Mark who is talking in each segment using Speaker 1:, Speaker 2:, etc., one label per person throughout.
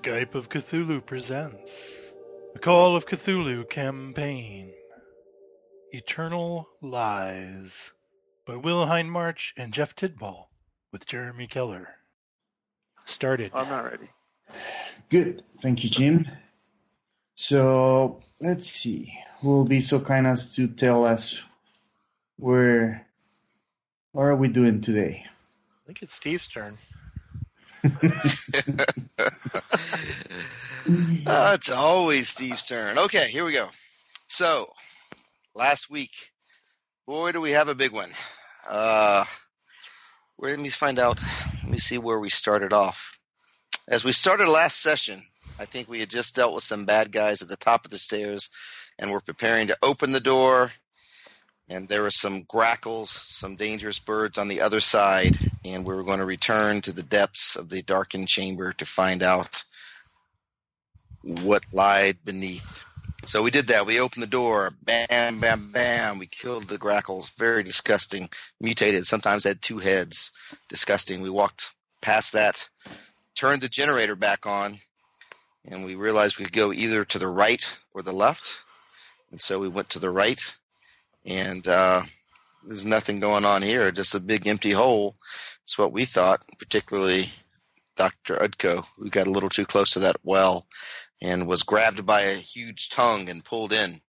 Speaker 1: Skype of Cthulhu presents the Call of Cthulhu campaign, Eternal Lies, by Will Hindmarch and Jeff Tidball, with Jeremy Keller. Started.
Speaker 2: I'm not ready.
Speaker 3: Good. Thank you, Jim. So, let's see. Who will be so kind as to tell us what are we doing today?
Speaker 4: I think it's Steve's turn.
Speaker 5: It's always Steve's turn. Okay, here we go. So, last week, boy, do we have a big one. Let me find out. Let me see where we started off. As we started last session, I think we had just dealt with some bad guys at the top of the stairs, and we're preparing to open the door. And there were some grackles, some dangerous birds on the other side, and we were going to return to the depths of the darkened chamber to find out what lied beneath. So we did that. We opened the door. Bam, bam, bam. We killed the grackles. Very disgusting. Mutated. Sometimes had two heads. Disgusting. We walked past that, turned the generator back on, and we realized we could go either to the right or the left. And so we went to the right. And there's nothing going on here, just a big empty hole. It's what we thought, particularly Dr. Udko, who got a little too close to that well and was grabbed by a huge tongue and pulled in.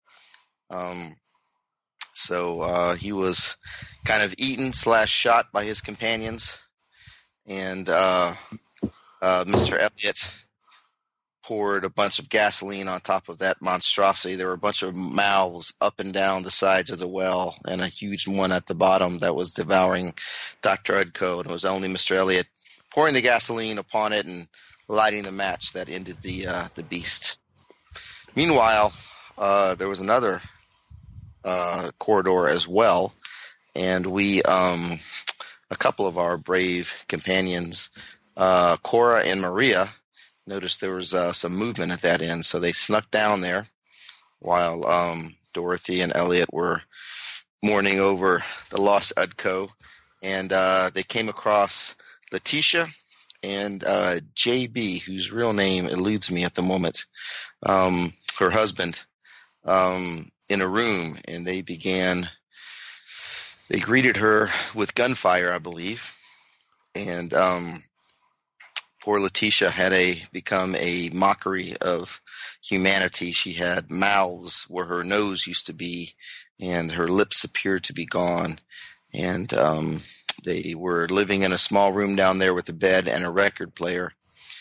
Speaker 5: So he was kind of eaten / shot by his companions. And Mr. Elliot poured a bunch of gasoline on top of that monstrosity. There were a bunch of mouths up and down the sides of the well and a huge one at the bottom that was devouring Dr. Udko. And it was only Mr. Elliot pouring the gasoline upon it and lighting the match that ended the beast. Meanwhile, there was another corridor as well, and we, a couple of our brave companions, Cora and Maria, noticed there was some movement at that end, so they snuck down there while Dorothy and Elliot were mourning over the lost Udko, and they came across Letitia and JB, whose real name eludes me at the moment, her husband, in a room, and they greeted her with gunfire, I believe, and poor Letitia had become a mockery of humanity. She had mouths where her nose used to be, and her lips appeared to be gone. And they were living in a small room down there with a bed and a record player.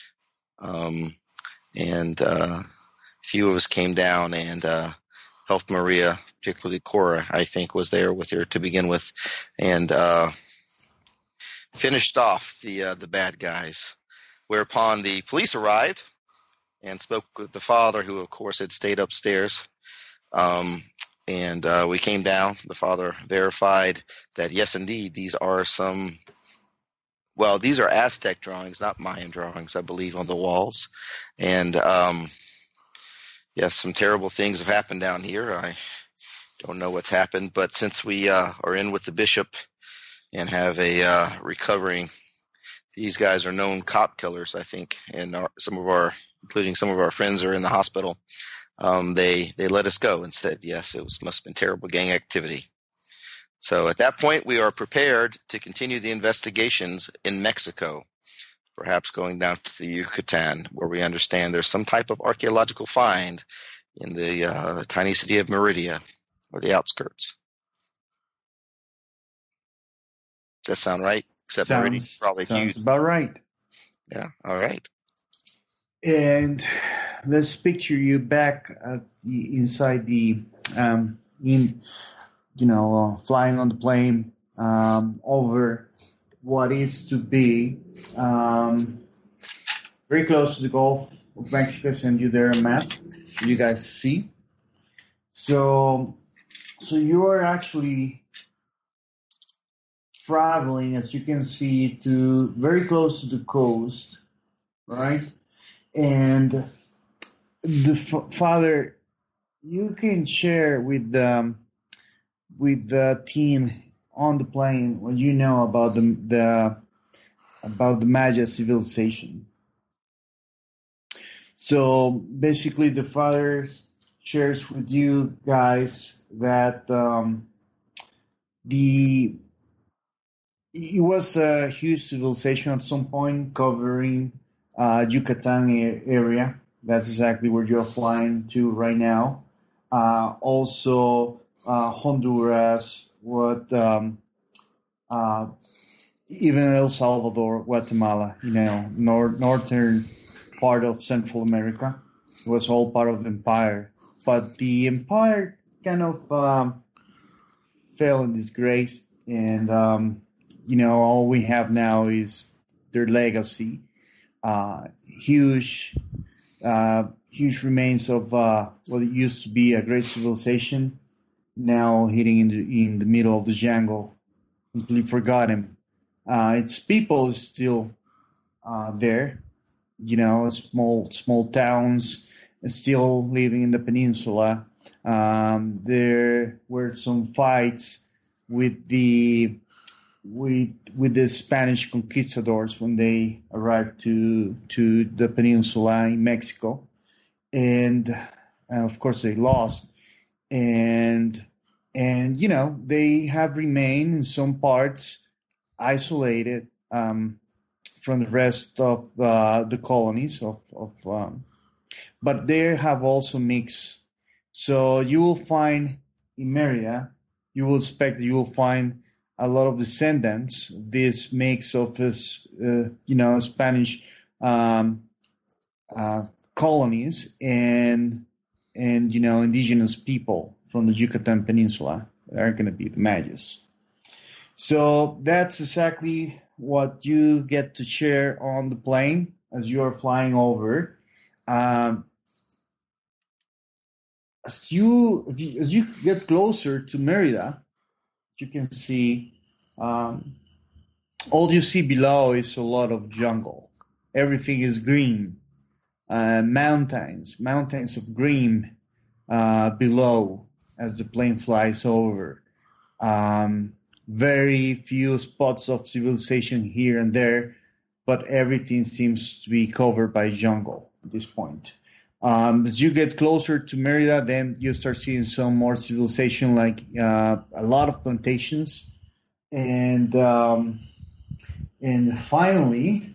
Speaker 5: And a few of us came down and helped Maria, particularly Cora, I think, was there with her to begin with, and finished off the bad guys. Whereupon the police arrived and spoke with the father, who, of course, had stayed upstairs. And we came down. The father verified that, yes, indeed, these are these are Aztec drawings, not Mayan drawings, I believe, on the walls. And, yes, some terrible things have happened down here. I don't know what's happened, but since we are in with the bishop and have a recovering – these guys are known cop killers, I think, and including some of our friends are in the hospital. They let us go and said, yes, must have been terrible gang activity. So at that point, we are prepared to continue the investigations in Mexico, perhaps going down to the Yucatan, where we understand there's some type of archaeological find in the tiny city of Merida, or the outskirts. Does that sound right? Except Meridian's probably huge.
Speaker 3: Sounds about right.
Speaker 5: Yeah, all right.
Speaker 3: And let's picture you back inside the, flying on the plane over what is to be very close to the Gulf of Mexico. Send you there a map for you guys to see. So you are actually traveling, as you can see, to very close to the coast, right? And the father, you can share with the team on the plane what you know about the Maya civilization. So basically, the father shares with you guys that it was a huge civilization at some point covering Yucatan area. That's exactly where you're flying to right now. Also, Honduras, even El Salvador, Guatemala, northern part of Central America. It was all part of the empire. But the empire kind of fell in disgrace, and all we have now is their legacy. Huge remains of what it used to be a great civilization, now hitting in the middle of the jungle, completely forgotten. Its people is still there, small towns, still living in the peninsula. There were some fights with the Spanish conquistadors when they arrived to the peninsula in Mexico, and of course they lost, and they have remained in some parts isolated from the rest of the colonies but they have also mixed. So you will find in Merida, you will expect that you will find a lot of descendants, this mix of this, Spanish colonies and indigenous people from the Yucatan Peninsula that are going to be the Mayas. So that's exactly what you get to share on the plane as you are flying over. As you get closer to Merida, you can see all you see below is a lot of jungle. Everything is green, mountains of green below as the plane flies over. Very few spots of civilization here and there, but everything seems to be covered by jungle at this point. As you get closer to Merida, then you start seeing some more civilization, like a lot of plantations, and finally,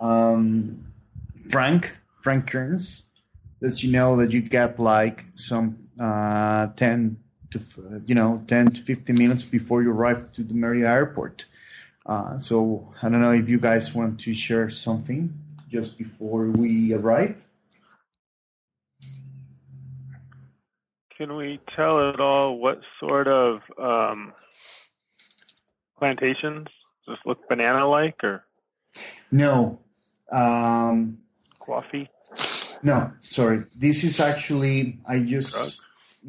Speaker 3: Frank Kearns lets you know that you get like some 10 to 15 minutes before you arrive to the Merida airport. So I don't know if you guys want to share something just before we arrive.
Speaker 2: Can we tell at all what sort of plantations? Does this look banana-like or?
Speaker 3: No.
Speaker 2: Coffee?
Speaker 3: No, sorry. This is actually, I just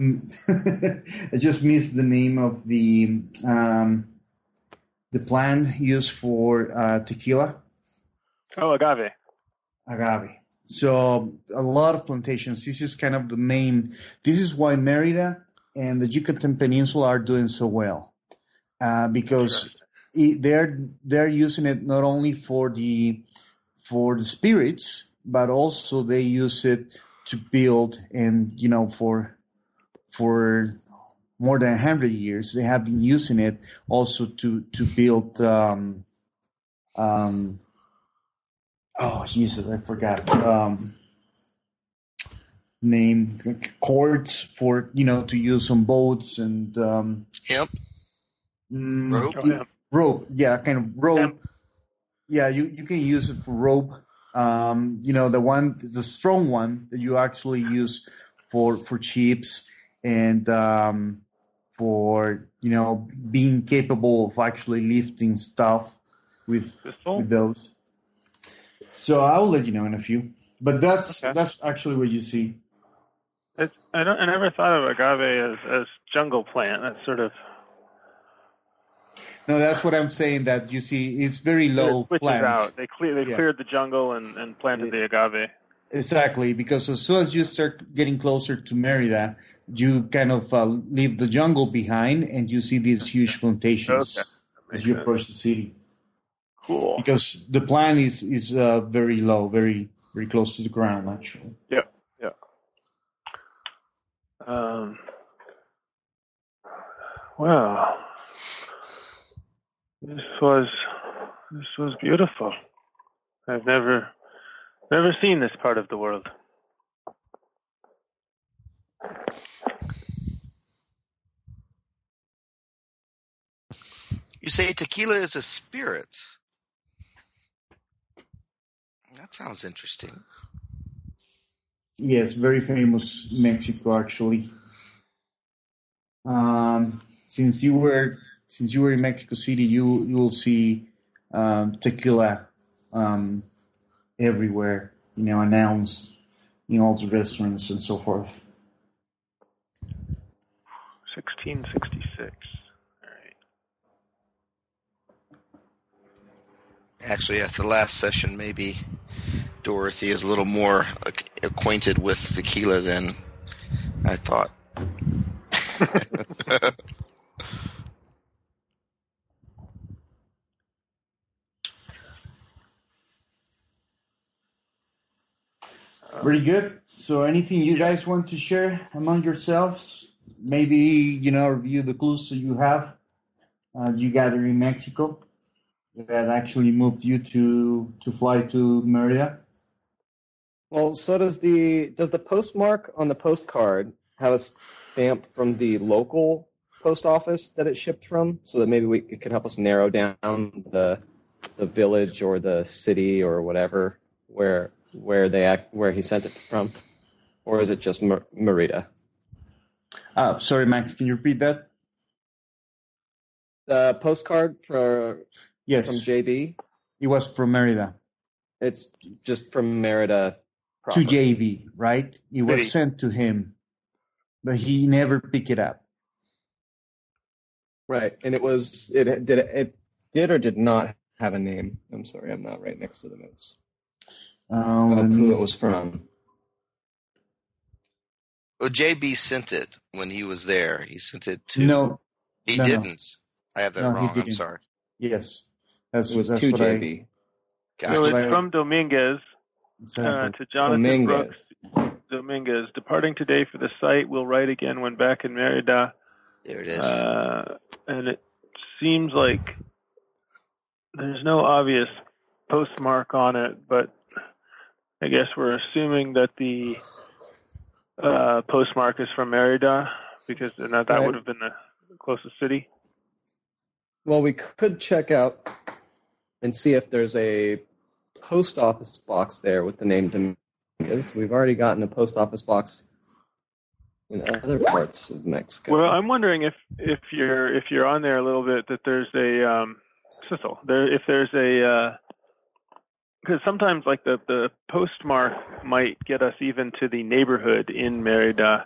Speaker 3: missed the name of the plant used for tequila.
Speaker 2: Oh, agave.
Speaker 3: Agave. So a lot of plantations. This is kind of the main. This is why Merida and the Yucatan Peninsula are doing so well, because they're using it not only for the spirits, but also they use it to build, and for more than 100 years they have been using it also to build. Oh Jesus, I forgot. Name cords for to use on boats and
Speaker 5: hemp.
Speaker 3: Rope, yeah, kind of rope.
Speaker 2: Hemp.
Speaker 3: Yeah, you can use it for rope. The strong one that you actually use for chips and for being capable of actually lifting stuff with those. So I will let you know in a few, but that's actually what you see.
Speaker 2: I never thought of agave as jungle plant. That's sort of.
Speaker 3: No, that's what I'm saying. That you see, it's very low plant.
Speaker 2: Out. They cleared the jungle and planted the agave.
Speaker 3: Exactly, because as soon as you start getting closer to Merida, you kind of leave the jungle behind, and you see these huge plantations as you approach the city.
Speaker 2: Cool.
Speaker 3: Because the plant is very low, very very close to the ground, actually.
Speaker 2: Yeah. Wow. This was beautiful. I've never seen this part of the world.
Speaker 5: You say tequila is a spirit. That sounds interesting.
Speaker 3: Yes, very famous in Mexico, actually. Since you were in Mexico City, you will see tequila everywhere, announced in all the restaurants and so forth.
Speaker 2: 1666. All right.
Speaker 5: Actually, after the last session, maybe Dorothy is a little more acquainted with tequila than I thought.
Speaker 3: Very good. So anything you guys want to share among yourselves? Maybe, review the clues that you have, you gather in Mexico that actually moved you to fly to Merida.
Speaker 6: Well, so does the postmark on the postcard have a stamp from the local post office that it shipped from, so that maybe it could help us narrow down the village or the city or whatever where he sent it from, or is it just Merida?
Speaker 3: Sorry, Max, can you repeat that?
Speaker 6: The postcard from JB?
Speaker 3: It was from Merida.
Speaker 6: It's just from Merida proper.
Speaker 3: To JB, right? It was sent to him, but he never picked it up.
Speaker 6: Right, and it did or did not have a name. I'm sorry, I'm not right next to the notes. Who it was from.
Speaker 5: Well, JB sent it when he was there. He sent it to...
Speaker 3: No.
Speaker 5: He didn't. No. I have that wrong. I'm sorry.
Speaker 3: Yes.
Speaker 6: It was to JB.
Speaker 2: Gotcha. So it's from Dominguez to Jonathan Brooks. Dominguez. Departing today for the site. We'll write again when back in Merida.
Speaker 5: There it is.
Speaker 2: And it seems like there's no obvious postmark on it, but I guess we're assuming that the postmark is from Merida, because that would have been the closest city.
Speaker 6: Well, we could check out and see if there's a post office box there with the name Dominguez. We've already gotten a post office box in other parts of Mexico.
Speaker 2: Well, I'm wondering if you're on there a little bit, that there's a because sometimes like the postmark might get us even to the neighborhood in Merida,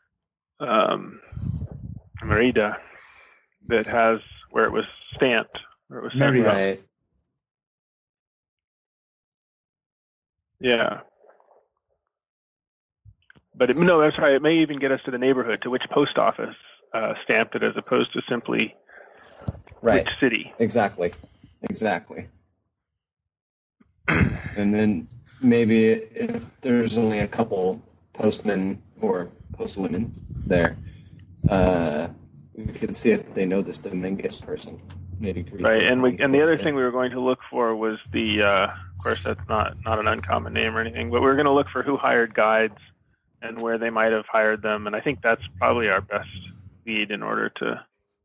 Speaker 2: that has where it was stamped, where it was sent.
Speaker 6: Right.
Speaker 2: Yeah. But no, that's right. It may even get us to the neighborhood, to which post office stamped it, as opposed to simply which city.
Speaker 6: Exactly. And then maybe if there's only a couple postmen or postwomen there, we could see if they know this Dominguez person. Maybe.
Speaker 2: Right, and the other thing we were going to look for was the, of course, that's not an uncommon name or anything, but we were going to look for who hired guides and where they might have hired them, and I think that's probably our best lead in order to.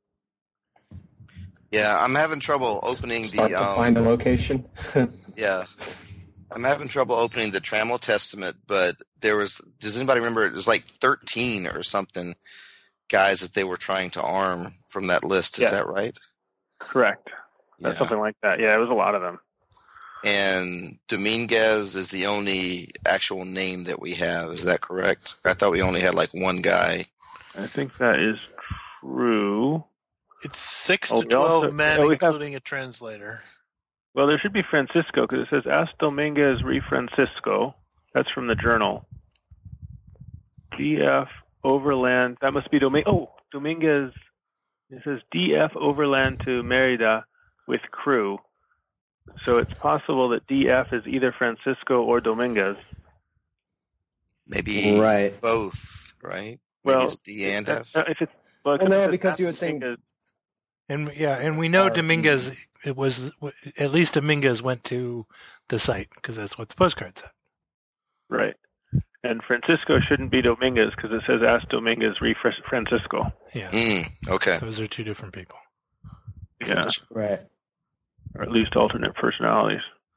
Speaker 5: Yeah, I'm having trouble opening
Speaker 6: to find a location.
Speaker 5: Yeah. I'm having trouble opening the Trammell Testament, but does anybody remember, it was like 13 or something guys that they were trying to arm from that list. Is that right?
Speaker 2: Correct. That's something like that. Yeah, it was a lot of them.
Speaker 5: And Dominguez is the only actual name that we have. Is that correct? I thought we only had like one guy.
Speaker 2: I think that is true.
Speaker 4: It's 6 to 12 men, including a translator.
Speaker 2: Well, there should be Francisco, because it says, ask Dominguez re Francisco. That's from the journal. DF Overland. That must be Dominguez. It says DF Overland to Merida with crew. So it's possible that DF is either Francisco or Dominguez.
Speaker 5: Maybe
Speaker 6: Right.
Speaker 5: both, right?
Speaker 2: Well,
Speaker 5: maybe it's D and F.
Speaker 2: If it's
Speaker 6: because you would think.
Speaker 1: And we know Dominguez. It was at least Dominguez went to the site because that's what the postcard said.
Speaker 2: Right. And Francisco shouldn't be Dominguez because it says ask Dominguez re Francisco.
Speaker 1: Yeah.
Speaker 5: Okay.
Speaker 1: Those are two different people.
Speaker 2: Yeah.
Speaker 6: Right.
Speaker 2: Or at least alternate personalities.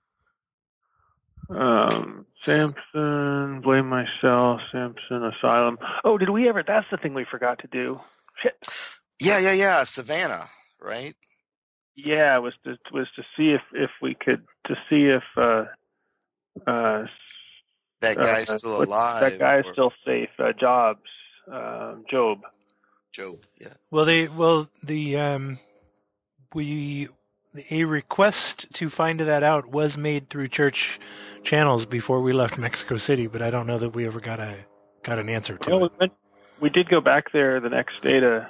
Speaker 2: Samson, Blame Myself, Samson, Asylum. Oh, did we ever? That's the thing we forgot to do. Shit.
Speaker 5: Yeah. Savannah, right?
Speaker 2: Yeah, it was to see if we could
Speaker 5: that guy's still alive.
Speaker 2: That guy is still safe. Job.
Speaker 5: Yeah.
Speaker 1: A request to find that out was made through church channels before we left Mexico City, but I don't know that we ever got an answer to it.
Speaker 2: We did go back there the next day to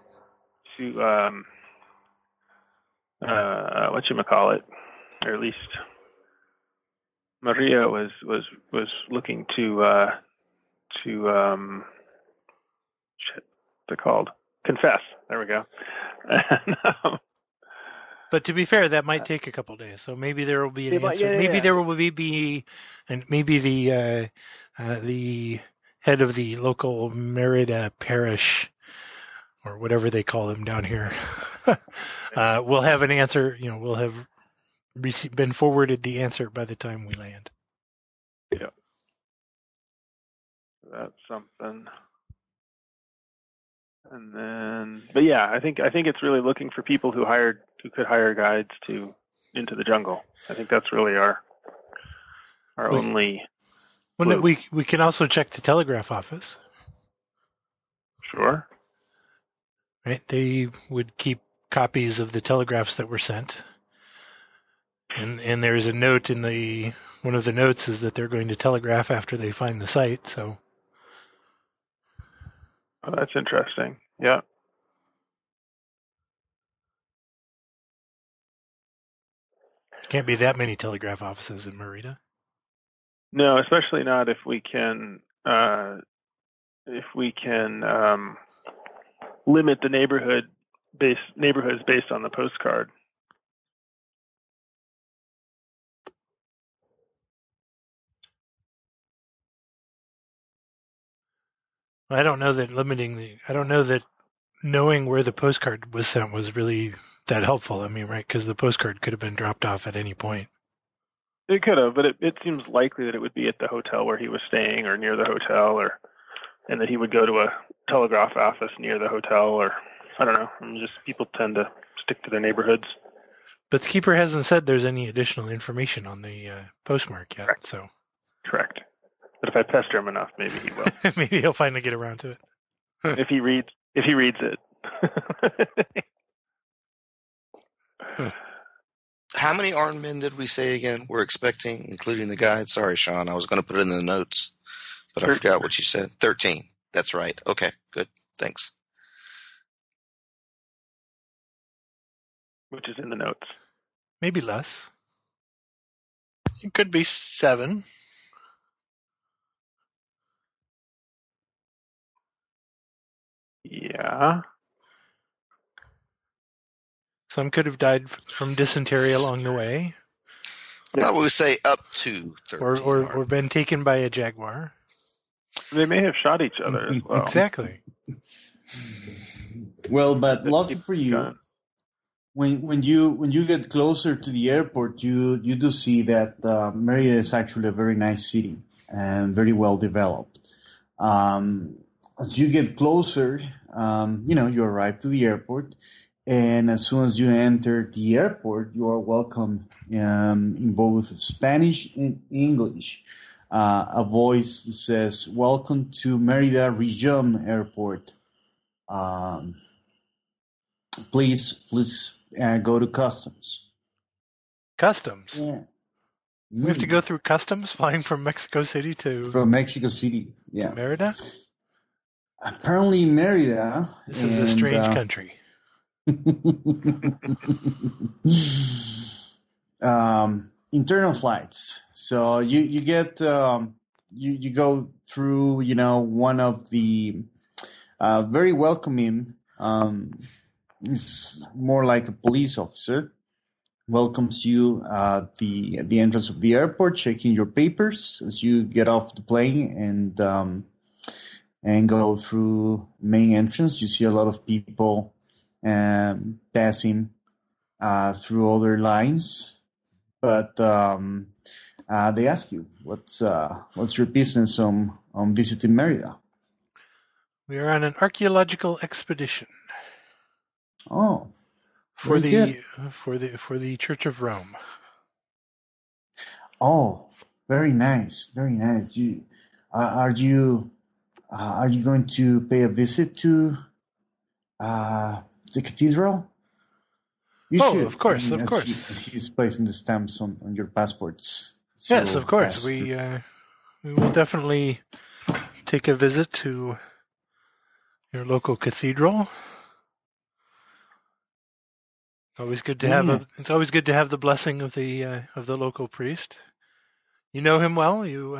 Speaker 2: whatchamacallit, or at least Maria was looking to confess. There we go.
Speaker 1: But to be fair, that might take a couple days, so maybe there will be an answer. Maybe there will be, and maybe the head of the local Merida parish, or whatever they call them down here, will have an answer. We'll have been forwarded the answer by the time we land.
Speaker 2: Yeah, that's something. And then, but yeah, I think it's really looking for people who could hire guides into the jungle. I think that's really our only.
Speaker 1: Well, we can also check the telegraph office.
Speaker 2: Sure.
Speaker 1: Right, they would keep copies of the telegraphs that were sent, and there's a note in one of the notes is that they're going to telegraph after they find the site. So.
Speaker 2: Oh, that's interesting. Yeah.
Speaker 1: Can't be that many telegraph offices in Merida.
Speaker 2: No, especially not if we can limit the neighborhoods based on the postcard.
Speaker 1: I don't know that knowing where the postcard was sent was really that helpful. I mean, right? Because the postcard could have been dropped off at any point.
Speaker 2: It could have, but it seems likely that it would be at the hotel where he was staying, or near the hotel, and that he would go to a telegraph office near the hotel, or I don't know. Just people tend to stick to their neighborhoods.
Speaker 1: But the keeper hasn't said there's any additional information on the postmark yet.
Speaker 2: Correct.
Speaker 1: So.
Speaker 2: Correct. But if I pester him enough, maybe he will.
Speaker 1: Maybe he'll finally get around to it.
Speaker 2: If he reads it.
Speaker 5: How many armed men did we say again we're expecting, including the guide? Sorry, Sean. I was going to put it in the notes, but 13. I forgot what you said. 13. That's right. Okay, good. Thanks.
Speaker 2: Which is in the notes.
Speaker 1: Maybe less.
Speaker 4: It could be 7.
Speaker 2: Yeah.
Speaker 1: Some could have died from dysentery along the way.
Speaker 5: Well, we say up to 13.
Speaker 1: Or been taken by a jaguar.
Speaker 2: They may have shot each other as well.
Speaker 1: Exactly.
Speaker 3: Well, but lucky for you, when you get closer to the airport, you do see that Merida is actually a very nice city and very well developed. As you get closer, you arrive to the airport, and as soon as you enter the airport, you are welcome in both Spanish and English. A voice says, "Welcome to Merida Region Airport. Please go to customs."
Speaker 1: Customs?
Speaker 3: Yeah.
Speaker 1: We have to go through customs flying from Mexico City to...
Speaker 3: From Mexico City, yeah.
Speaker 1: To Merida?
Speaker 3: Apparently Merida...
Speaker 1: This is a strange country.
Speaker 3: internal flights. So you get you go through one of the very welcoming. It's more like a police officer. Welcomes you at the entrance of the airport, checking your papers as you get off the plane and go through main entrance. You see a lot of people passing through other lines, but they ask you what's your business on visiting Merida.
Speaker 1: We are on an archaeological expedition.
Speaker 3: Oh.
Speaker 1: For the Church of Rome.
Speaker 3: Oh, very nice, very nice. Are you going to pay a visit to the cathedral? You should.
Speaker 1: Of course, of course.
Speaker 3: He's placing the stamps on your passports. So
Speaker 1: yes, of course. We will definitely take a visit to your local cathedral. Always good to have it's always good to have the blessing of the local priest. You know him well. You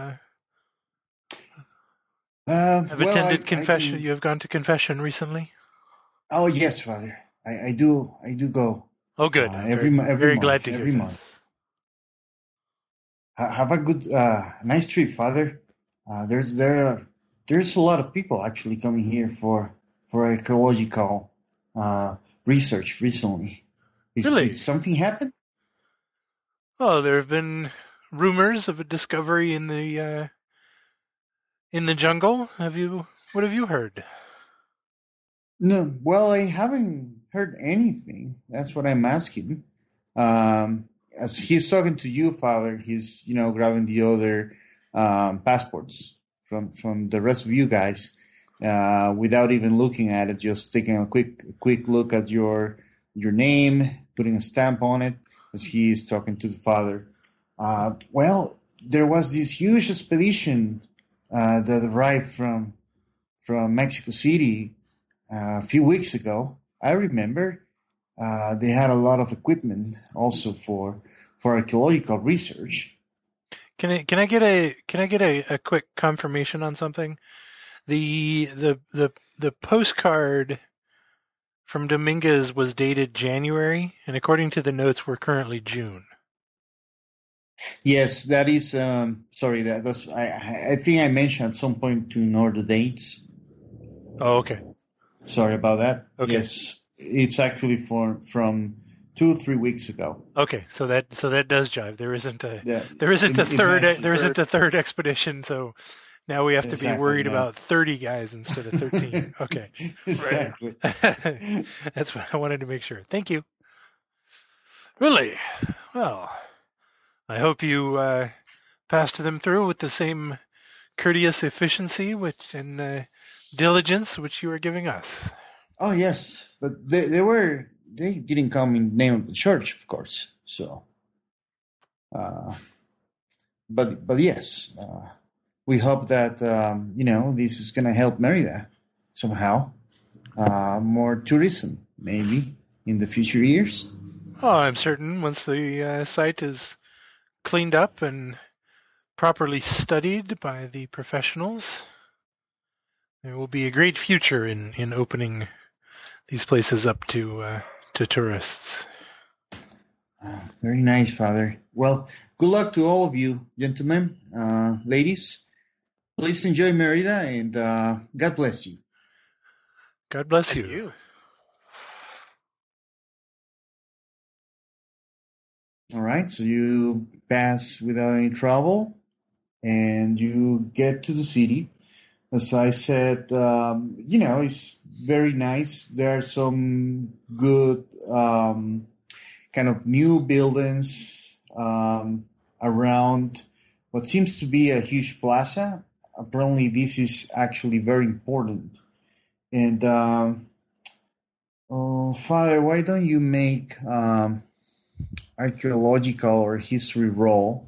Speaker 1: have attended confession. You have gone to confession recently.
Speaker 3: Oh yes, Father. I do go.
Speaker 1: Oh, good.
Speaker 3: Every
Speaker 1: very
Speaker 3: month,
Speaker 1: glad to hear
Speaker 3: every
Speaker 1: this.
Speaker 3: month. Have a good, nice trip, Father. There's a lot of people actually coming here for archaeological research recently.
Speaker 1: Really?
Speaker 3: Did something happen?
Speaker 1: Oh, there have been rumors of a discovery in the jungle. What have you heard?
Speaker 3: No, well, I haven't heard anything. That's what I'm asking. As he's talking to you, Father, he's grabbing the other passports from the rest of you guys without even looking at it, just taking a quick look at your name, putting a stamp on it as he is talking to the Father. Well, there was this huge expedition that arrived from Mexico City a few weeks ago. I remember they had a lot of equipment also for archaeological research.
Speaker 1: Can I get a quick confirmation on something? The postcard from Dominguez was dated January, and according to the notes, we're currently June.
Speaker 3: Yes, that is. Sorry, that's. I think I mentioned at some point to ignore the dates.
Speaker 1: Oh, okay.
Speaker 3: Sorry about that.
Speaker 1: Okay.
Speaker 3: Yes, it's actually from 2-3 weeks ago.
Speaker 1: Okay, so that does jive. There isn't a third expedition, so now we have to be worried about 30 guys instead of 13. Okay.
Speaker 3: Exactly.
Speaker 1: That's what I wanted to make sure. Thank you. Really? Well, I hope you passed them through with the same courteous efficiency and diligence which you are giving us.
Speaker 3: Oh yes, but they didn't come in the name of the church, of course. So, but yes, we hope that this is going to help Merida somehow. More tourism, maybe in the future years.
Speaker 1: Oh, I'm certain once the site is cleaned up and properly studied by the professionals, there will be a great future in opening these places up to tourists.
Speaker 3: Very nice, Father. Well, good luck to all of you, gentlemen, ladies. Please enjoy Merida, and God bless you.
Speaker 1: God bless you.
Speaker 3: All right, so you pass without any trouble, and you get to the city. As I said, it's very nice. There are some good kind of new buildings around what seems to be a huge plaza. Apparently, this is actually very important. And, Father, why don't you make archaeological or history roll?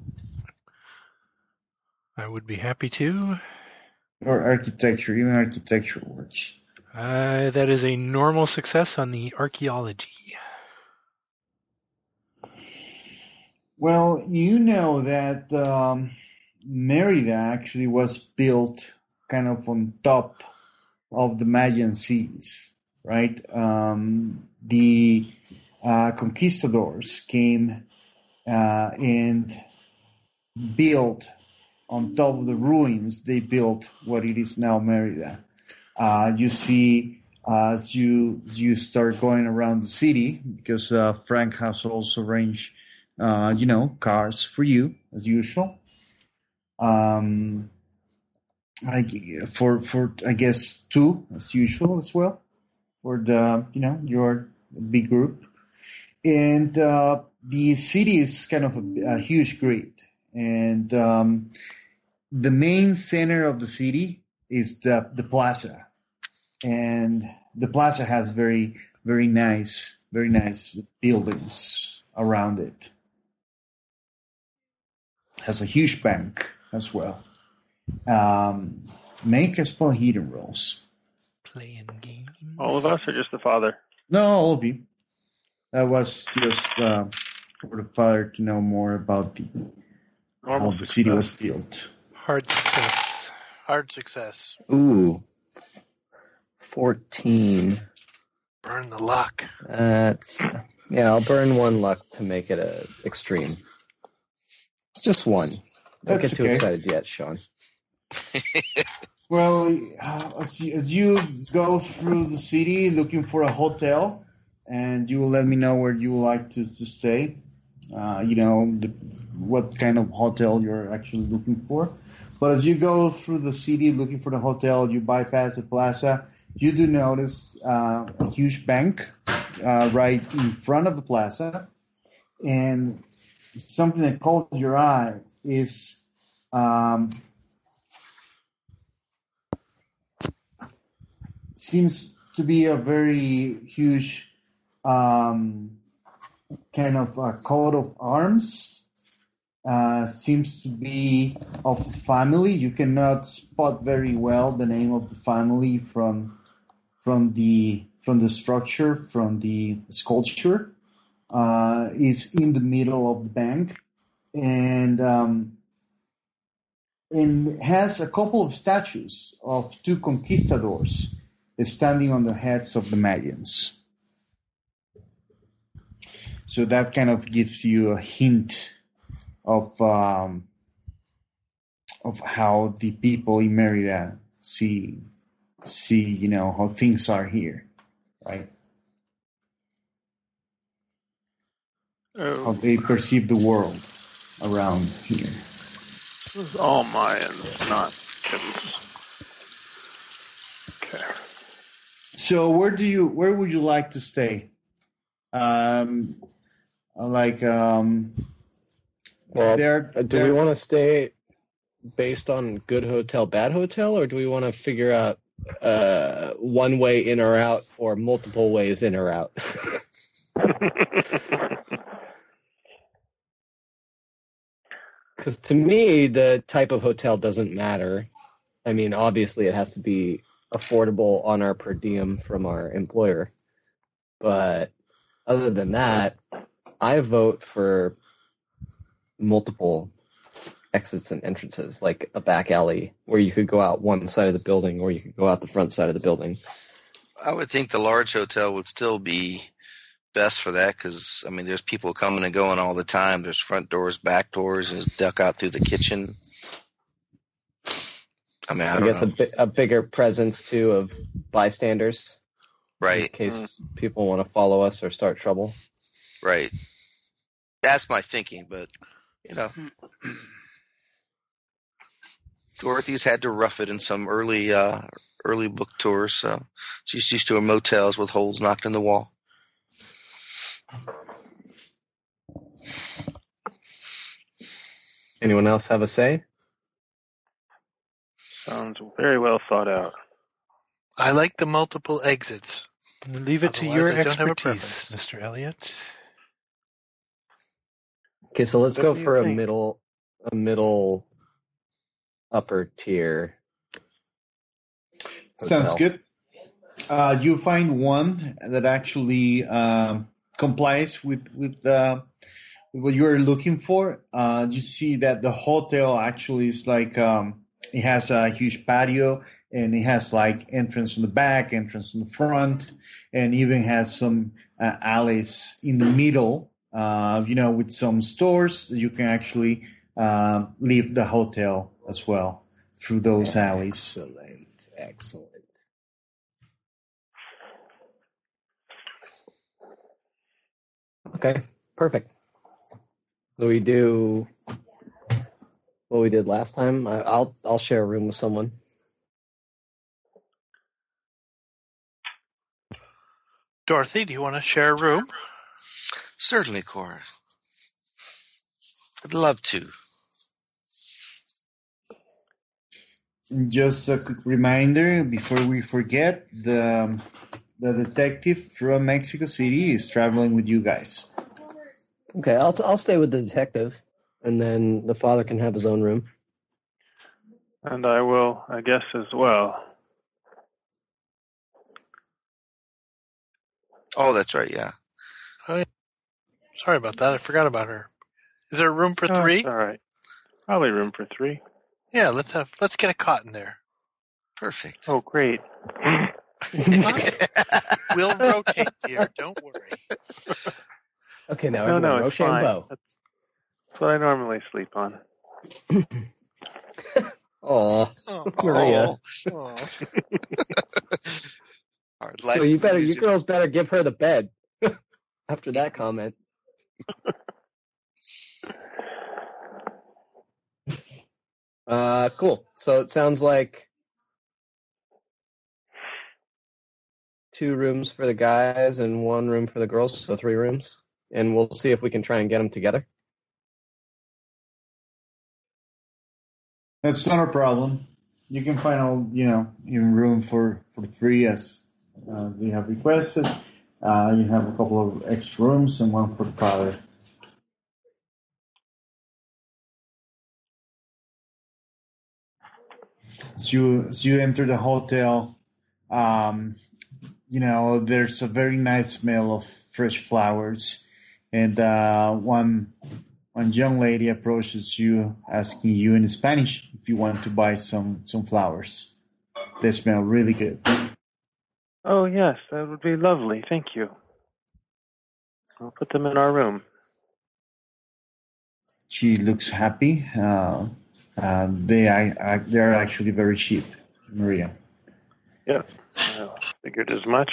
Speaker 1: I would be happy to.
Speaker 3: Or architecture, even architecture works.
Speaker 1: That is a normal success on the archaeology.
Speaker 3: Well, you know that Merida actually was built kind of on top of the Mayan cities, right? The conquistadors came and built on top of the ruins. They built what it is now Merida. You see, as you start going around the city, because Frank has also arranged, cars for you as usual. For I guess 2 as usual as well for the your big group, and the city is kind of a huge grid, and the main center of the city is the plaza, and the plaza has very nice buildings around it. Has a huge bank as well. Make us play hidden rolls.
Speaker 4: Playing games.
Speaker 2: All of us, or just the father?
Speaker 3: No, all of you. That was just for the father to know more about how the city was built.
Speaker 4: Hard success. Hard success.
Speaker 6: Ooh. 14.
Speaker 4: Burn the luck.
Speaker 6: I'll burn 1 luck to make it a extreme. It's just 1. Don't get too excited yet, Sean.
Speaker 3: Well, as you go through the city looking for a hotel, and you will let me know where you would like to stay. What kind of hotel you're actually looking for. But as you go through the city looking for the hotel, you bypass the plaza. You do notice a huge bank right in front of the plaza, and something that caught your eye is seems to be a very huge kind of a coat of arms. Seems to be of a family. You cannot spot very well the name of the family from the structure, from the sculpture. Is in the middle of the bank, and has a couple of statues of 2 conquistadors standing on the heads of the Mayans. So that kind of gives you a hint of how the people in Merida see how things are here, right? How they perceive the world around here.
Speaker 2: It was all Mayans, not Kims. Okay.
Speaker 3: So where would you like to stay?
Speaker 6: Do we want to stay based on good hotel, bad hotel, or do we want to figure out one way in or out, or multiple ways in or out? Because to me, the type of hotel doesn't matter. I mean, obviously, it has to be affordable on our per diem from our employer. But other than that, I vote for multiple exits and entrances, like a back alley where you could go out one side of the building or you could go out the front side of the building.
Speaker 5: I would think the large hotel would still be best for that because, I mean, there's people coming and going all the time. There's front doors, back doors, and duck out through the kitchen. I mean, I guess
Speaker 6: a bigger presence, too, of bystanders.
Speaker 5: Right.
Speaker 6: In case people want to follow us or start trouble.
Speaker 5: Right. That's my thinking, but, Dorothy's had to rough it in some early book tours, so she's used to her motels with holes knocked in the wall.
Speaker 6: Anyone else have a say?
Speaker 2: Sounds very well thought out.
Speaker 4: I like the multiple exits.
Speaker 1: Leave it to your expertise, Mr. Elliott.
Speaker 6: Okay, so let's go for a middle upper tier hotel.
Speaker 3: Sounds good. You find one that actually complies with what you're looking for, you see that the hotel actually is like it has a huge patio, and it has like entrance in the back, entrance in the front, and even has some alleys in the middle. With some stores, you can actually leave the hotel as well through those alleys.
Speaker 6: Excellent. Okay, perfect. So we do what we did last time. I'll share a room with someone.
Speaker 4: Dorothy, do you want to share a room?
Speaker 5: Certainly, Cora. I'd love to.
Speaker 3: Just a quick reminder before we forget, the detective from Mexico City is traveling with you guys.
Speaker 6: Okay, I'll stay with the detective, and then the father can have his own room.
Speaker 2: And I will, I guess, as well.
Speaker 5: Oh, that's right, yeah.
Speaker 4: Oh, yeah. Sorry about that. I forgot about her. Is there room for 3?
Speaker 2: All right. Probably room for 3.
Speaker 4: Yeah, let's get a cot in there.
Speaker 5: Perfect.
Speaker 2: Oh, great.
Speaker 4: We'll rotate, dear. Don't worry.
Speaker 6: Okay, now everyone, Rochambeau.
Speaker 2: That's what I normally sleep on.
Speaker 6: Aw, Maria. So you girls better give her the bed after that comment. Cool. So it sounds like 2 rooms for the guys and 1 room for the girls, so 3 rooms. And we'll see if we can try and get them together.
Speaker 3: That's not a problem. You can find even room for 3 as they have requested. You have a couple of extra rooms and 1 for the father. As you enter the hotel, there's a very nice smell of fresh flowers, and one young lady approaches you, asking you in Spanish if you want to buy some flowers. They smell really good.
Speaker 2: Oh, yes, that would be lovely. Thank you. I'll put them in our room.
Speaker 3: She looks happy. They are actually very cheap, Maria.
Speaker 2: Yeah, I figured as much.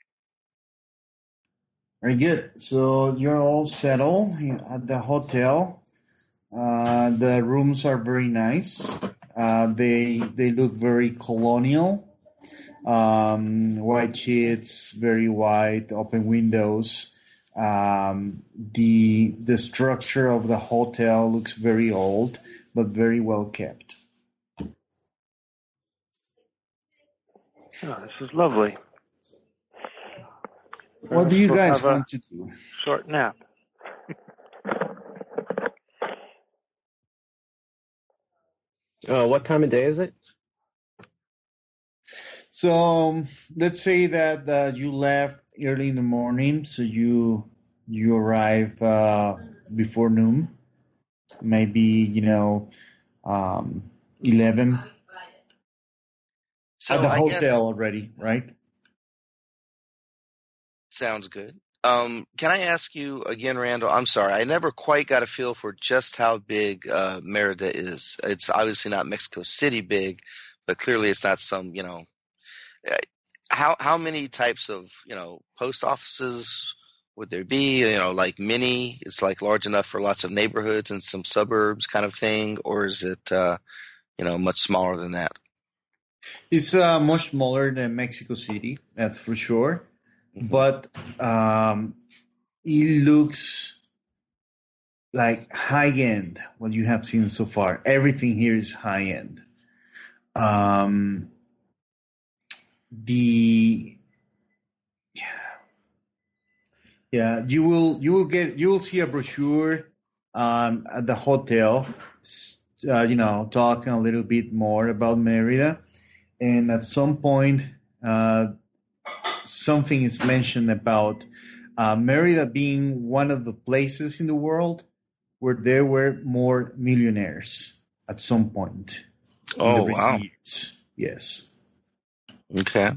Speaker 3: Very good. So you're all settled at the hotel. The rooms are very nice. They look very colonial. White sheets, very white, open windows. The structure of the hotel looks very old, but very well kept.
Speaker 2: Oh, this is lovely.
Speaker 3: What do you guys want to do?
Speaker 2: Short nap.
Speaker 6: What time of day is it?
Speaker 3: So let's say that you left early in the morning, so you arrive before noon, maybe 11.
Speaker 5: So
Speaker 3: at the hotel
Speaker 5: guess,
Speaker 3: already, right?
Speaker 5: Sounds good. Can I ask you again, Randall? I'm sorry, I never quite got a feel for just how big Merida is. It's obviously not Mexico City big, but clearly it's not some, how many types of, post offices would there be? Like mini, it's like large enough for lots of neighborhoods and some suburbs kind of thing, or is it, much smaller than that?
Speaker 3: It's much smaller than Mexico City, that's for sure. Mm-hmm. But it looks like high end, what you have seen so far. Everything here is high end. You will see a brochure at the hotel, talking a little bit more about Merida, and at some point something is mentioned about Merida being one of the places in the world where there were more millionaires at some point in
Speaker 5: Oh,
Speaker 3: the
Speaker 5: wow.
Speaker 3: recent years. Yes.
Speaker 5: Okay.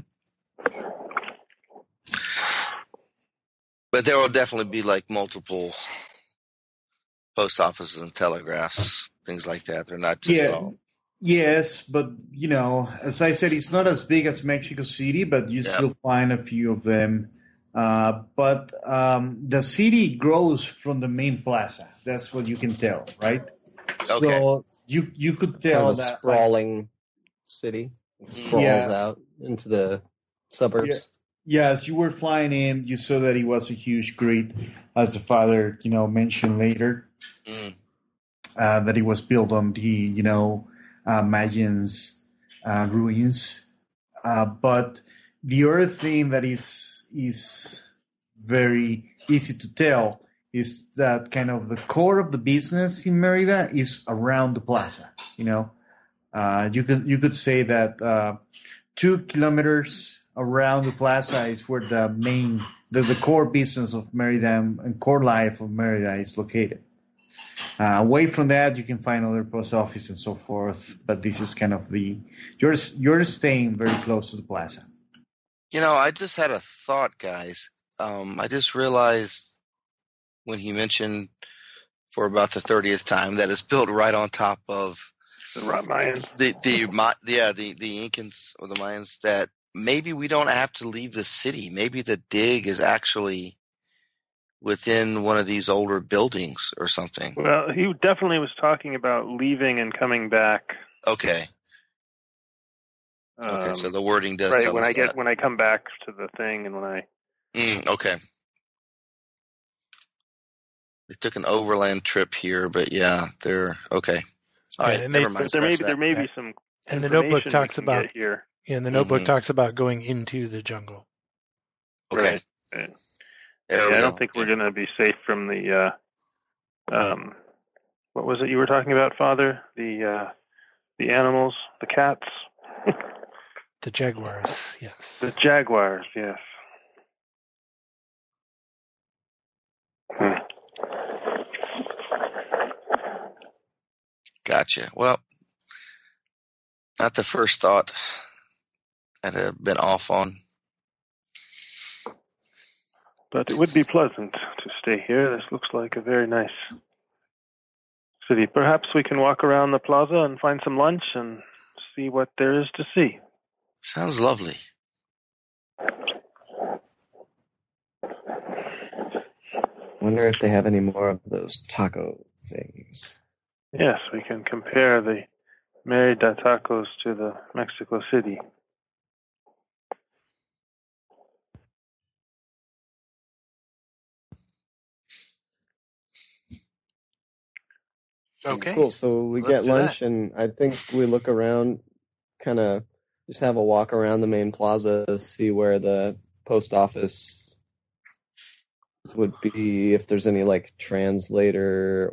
Speaker 5: But there will definitely be like multiple post offices and telegraphs, things like that. They're not just
Speaker 3: Yeah.
Speaker 5: all.
Speaker 3: Yes, but as I said, it's not as big as Mexico City, but you
Speaker 5: Yeah.
Speaker 3: still find a few of them. But the city grows from the main plaza. That's what you can tell, right? So you could
Speaker 6: Kind
Speaker 3: tell
Speaker 6: of a
Speaker 3: that,
Speaker 6: sprawling city. It sprawls
Speaker 3: Yeah.
Speaker 6: out into the suburbs.
Speaker 3: Yeah, as you were flying in, you saw that it was a huge grid, as the father, mentioned later,
Speaker 5: Mm.
Speaker 3: that it was built on the, Mayans ruins. But the other thing that is very easy to tell is that kind of the core of the business in Merida is around the plaza. You could say that 2 kilometers around the plaza is where the core business of Merida and core life of Merida is located. Away from that, you can find other post office and so forth, but this is kind of you're staying very close to the plaza.
Speaker 5: I just had a thought, guys. I just realized when he mentioned for about the 30th time that it's built right on top of
Speaker 2: The Mayans.
Speaker 5: the Incans or the Mayans, that maybe we don't have to leave the city. Maybe the dig is actually within one of these older buildings or something.
Speaker 2: Well, he definitely was talking about leaving and coming back.
Speaker 5: Okay. Okay, so the wording does
Speaker 2: right
Speaker 5: tell us that.
Speaker 2: when I come back to the thing and when I.
Speaker 5: Okay. They took an overland trip here, but yeah, they're okay. All right,
Speaker 1: and
Speaker 5: never mind.
Speaker 2: There may be some.
Speaker 1: And the notebook
Speaker 2: information
Speaker 1: talks
Speaker 2: we can
Speaker 1: about
Speaker 2: get here.
Speaker 1: and the notebook talks about going into the jungle.
Speaker 5: Okay.
Speaker 2: Right.
Speaker 5: There we
Speaker 2: I
Speaker 5: go.
Speaker 2: don't think we're going to be safe from the. What was it you were talking about, Father? The animals, the cats.
Speaker 1: The jaguars, yes.
Speaker 2: The jaguars, yes.
Speaker 5: Gotcha. Well, not the first thought that I've been off on.
Speaker 2: But it would be pleasant to stay here. This looks like a very nice city. Perhaps we can walk around the plaza and find some lunch and see what there is to see.
Speaker 5: Sounds lovely.
Speaker 6: Wonder if they have any more of those taco things.
Speaker 2: Yes, we can compare the Merida tacos to the Mexico City.
Speaker 4: Okay.
Speaker 6: Cool. So we
Speaker 4: Let's
Speaker 6: get
Speaker 4: do
Speaker 6: lunch,
Speaker 4: that.
Speaker 6: and I think we look around, kind of just have a walk around the main plaza, see where the post office would be, if there's any like translator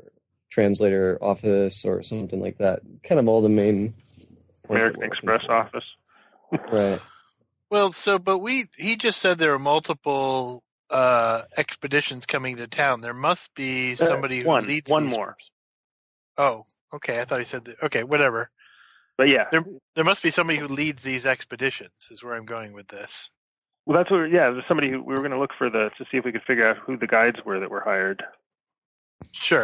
Speaker 6: office or something like that. Kind of all the main points that
Speaker 2: American
Speaker 6: we're
Speaker 2: Express
Speaker 6: looking
Speaker 2: office.
Speaker 6: for. Right.
Speaker 4: Well, but he just said there are multiple expeditions coming to town. There must be somebody who leads
Speaker 2: one
Speaker 4: these
Speaker 2: more.
Speaker 4: groups. Oh, okay. I thought he said that. Okay, whatever.
Speaker 2: But yeah,
Speaker 4: There must be somebody who leads these expeditions. Is where I'm going with this.
Speaker 2: well, that's what. Yeah, there's somebody who we were going to look for to see if we could figure out who the guides were that were hired.
Speaker 4: Sure.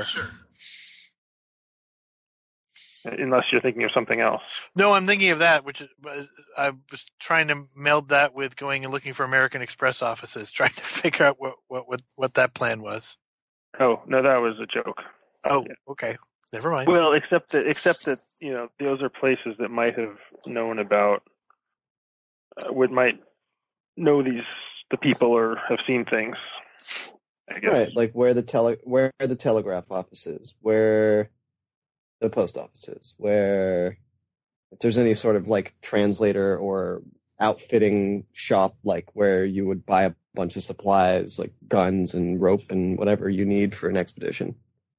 Speaker 2: Unless you're thinking of something else.
Speaker 4: No, I'm thinking of that, which I was trying to meld that with going and looking for American Express offices, trying to figure out what that plan was.
Speaker 2: Oh no, that was a joke.
Speaker 4: Oh,
Speaker 2: Yeah.
Speaker 4: Okay. Never mind.
Speaker 2: Well, except that those are places that might have known about, might know the people or have seen things. I guess.
Speaker 6: Right, like where the telegraph office is, where the post office is, where if there's any sort of like translator or outfitting shop, like where you would buy a bunch of supplies like guns and rope and whatever you need for an expedition.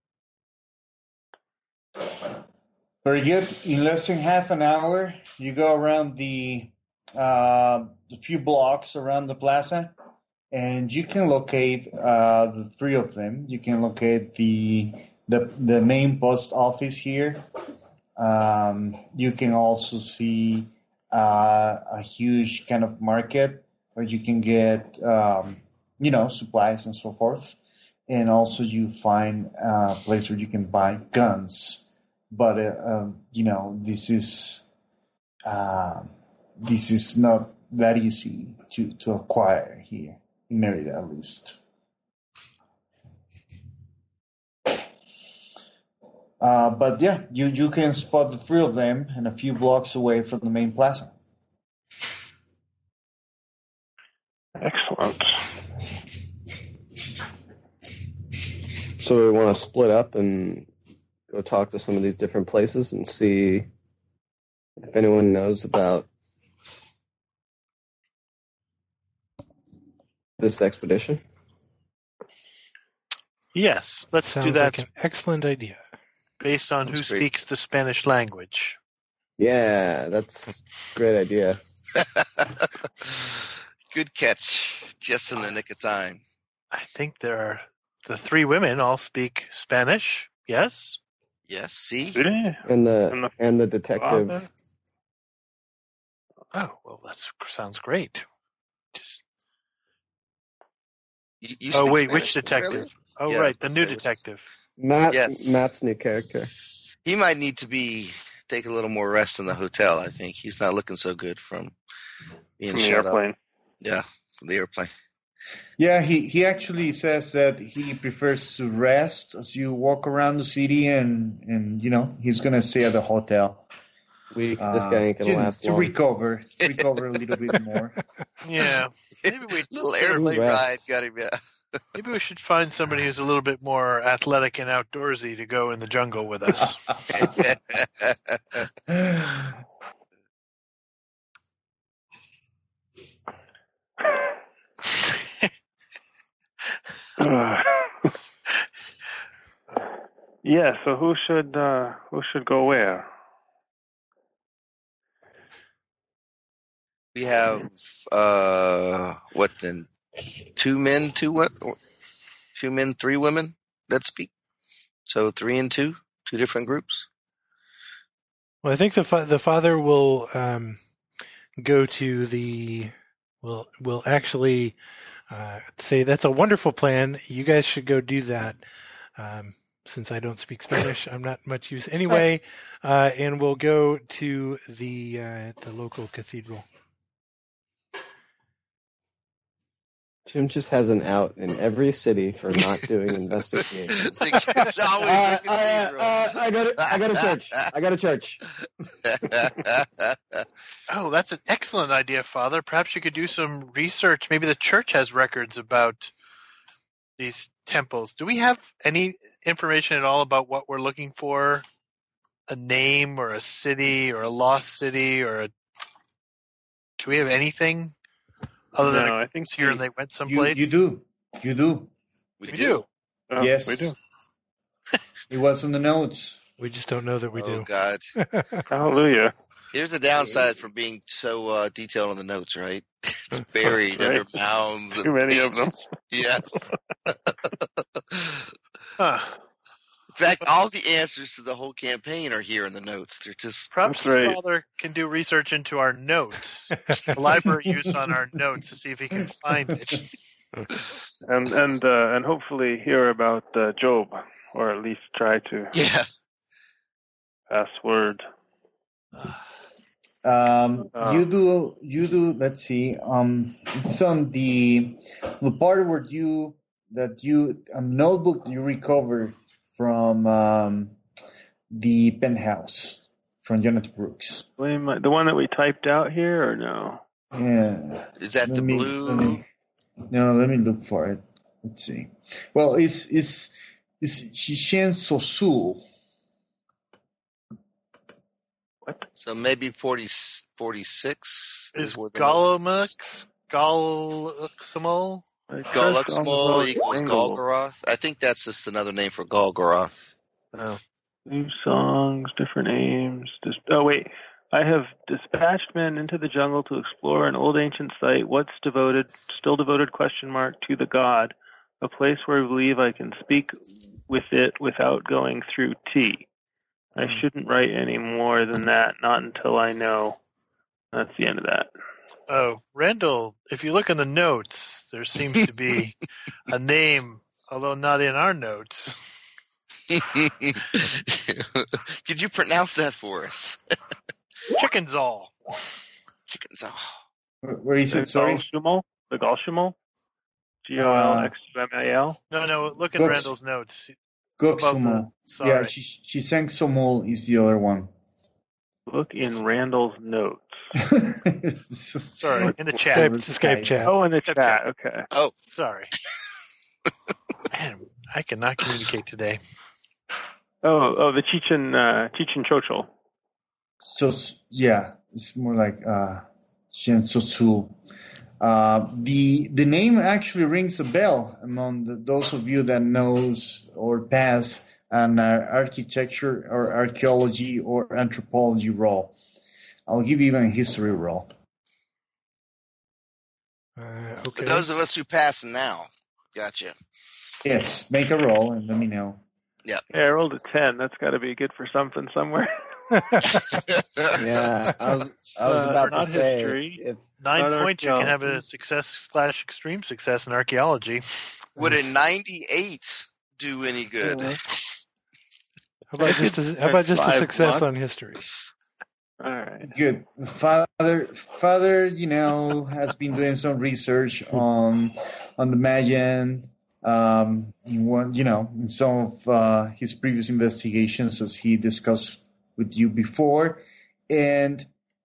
Speaker 3: Very good. In less than half an hour, you go around the few blocks around the plaza, and you can locate the three of them. You can locate the main post office here. You can also see a huge kind of market where you can get supplies and so forth, and also you find a place where you can buy guns. But this is not that easy to acquire here in Merida, at least. But yeah, you can spot the three of them and a few blocks away from the main plaza.
Speaker 2: Excellent.
Speaker 6: So we want to split up and go talk to some of these different places and see if anyone knows about this expedition.
Speaker 4: Yes, let's
Speaker 1: Sounds
Speaker 4: do that
Speaker 1: like an excellent idea.
Speaker 4: based on who
Speaker 5: Sounds great.
Speaker 4: speaks the Spanish language.
Speaker 6: Yeah, that's a great idea.
Speaker 5: Good catch. Just in the nick of time.
Speaker 4: I think the three women all speak Spanish. Yes.
Speaker 5: Yes, see?
Speaker 2: Do they?
Speaker 6: And
Speaker 2: And
Speaker 6: the detective.
Speaker 2: father?
Speaker 4: Oh, well, that sounds great. Just
Speaker 5: You
Speaker 4: oh
Speaker 5: speak
Speaker 4: wait,
Speaker 5: Spanish,
Speaker 4: which detective?
Speaker 5: Australia?
Speaker 4: Oh
Speaker 5: Yeah,
Speaker 4: right, the
Speaker 5: I was
Speaker 4: new
Speaker 5: gonna say,
Speaker 4: detective.
Speaker 6: Matt's new character.
Speaker 5: He might need to take a little more rest in the hotel, I think. He's not looking so good from being
Speaker 2: From the
Speaker 5: shut up.
Speaker 2: airplane.
Speaker 5: Yeah, from the airplane.
Speaker 3: Yeah, he actually says that he prefers to rest as you walk around the city, and he's gonna stay at the hotel.
Speaker 6: This guy ain't gonna last
Speaker 3: to
Speaker 6: long.
Speaker 3: recover a little bit more.
Speaker 4: Yeah. Maybe we
Speaker 5: Little airplane
Speaker 6: rest.
Speaker 5: ride got him, yeah.
Speaker 4: maybe we should find somebody who's a little bit more athletic and outdoorsy to go in the jungle with us.
Speaker 2: Yeah. So who should go where?
Speaker 5: We have what then? 2 men, 2 men, 3 women that speak. So 3 and 2 different groups.
Speaker 1: Well, I think the father will go to the will actually say that's a wonderful plan. You guys should go do that. Since I don't speak Spanish, I'm not much use anyway, and we'll go to the local cathedral.
Speaker 6: Jim just has an out in every city for not doing investigation.
Speaker 5: It's always a cathedral.
Speaker 6: I go to church. I go to church.
Speaker 4: Oh, that's an excellent idea, Father. Perhaps you could do some research. Maybe the church has records about these temples. Do we have any information at all about what we're looking for? A name or a city or a lost city do we have anything other than
Speaker 2: No, I think
Speaker 4: here and they went someplace?
Speaker 3: You do.
Speaker 5: We
Speaker 4: do.
Speaker 2: Oh,
Speaker 3: Yes,
Speaker 2: we do.
Speaker 3: It was in the notes.
Speaker 1: We just don't know that we
Speaker 5: Oh
Speaker 1: do.
Speaker 5: God.
Speaker 2: Hallelujah.
Speaker 5: Here's the downside for being so detailed on the notes, right? It's buried
Speaker 2: Right.
Speaker 5: under mounds.
Speaker 2: Too many of them.
Speaker 5: Yes.
Speaker 4: Huh.
Speaker 5: In fact, all the answers to the whole campaign are here in the notes. They're just
Speaker 4: Perhaps
Speaker 2: That's right.
Speaker 4: the Father can do research into our notes, the library use on our notes to see if he can find it.
Speaker 2: and hopefully hear about Job, or at least try to
Speaker 5: yeah.
Speaker 2: pass word.
Speaker 3: You do. Let's see. It's on the part where a notebook you recovered from the penthouse from Jonathan Brooks.
Speaker 2: The one that we typed out here, or no?
Speaker 3: Yeah.
Speaker 5: Is that the blue?
Speaker 3: Let me look for it. Let's see. Well, it's Chichen Sosul.
Speaker 2: What?
Speaker 5: So maybe 46
Speaker 4: Is
Speaker 5: where the
Speaker 4: Galaximal?
Speaker 5: Galaxmal equals Golgoroth. I think that's just another name for Golgoroth.
Speaker 4: Oh.
Speaker 2: New songs, different names. Oh wait, I have dispatched men into the jungle to explore an old ancient site. What's still devoted, to the god, a place where I believe I can speak with it without going through T. I shouldn't write any more than that, not until I know. That's the end of that.
Speaker 4: Oh, Randall, if you look in the notes, there seems to be a name, although not in our notes.
Speaker 5: Could you pronounce that for us?
Speaker 4: Chickenzall.
Speaker 5: Chickenzall.
Speaker 3: Where is it? Sorry.
Speaker 2: The Golshimal? Golxmal?
Speaker 4: No, look in
Speaker 3: Gox-
Speaker 4: Randall's notes.
Speaker 3: Goxumal.
Speaker 4: Sorry.
Speaker 3: Yeah, Chisengsomol is the other one.
Speaker 2: Look in Randall's notes.
Speaker 4: Sorry, in the chat.
Speaker 1: Skype chat.
Speaker 2: Oh, in the
Speaker 4: Skype
Speaker 2: chat.
Speaker 4: chat.
Speaker 2: Okay.
Speaker 5: Oh,
Speaker 4: Sorry. Man, I cannot communicate today.
Speaker 2: Oh, the Chichen Chochol.
Speaker 3: So yeah, it's more like Shensotsu. The name actually rings a bell among those of you that knows or pass an architecture or archaeology or anthropology role. I'll give you even a history role.
Speaker 1: Okay.
Speaker 5: for those of us who pass now. Gotcha.
Speaker 3: Yes, make a roll and let me know.
Speaker 2: Yeah, I rolled a 10. That's got to be good for something somewhere.
Speaker 6: Yeah, I was about to
Speaker 2: not
Speaker 6: say
Speaker 2: history.
Speaker 6: if
Speaker 4: 9
Speaker 2: Not
Speaker 4: points, you can have
Speaker 2: archaeology.
Speaker 4: a success/extreme success in archaeology.
Speaker 5: Would a 98 do any good?
Speaker 1: How about just a
Speaker 2: Five
Speaker 1: success
Speaker 2: months.
Speaker 1: on history?
Speaker 2: All right.
Speaker 3: Good. Father, has been doing some research on the Mayan. In some of his previous investigations, as he discussed with you before, and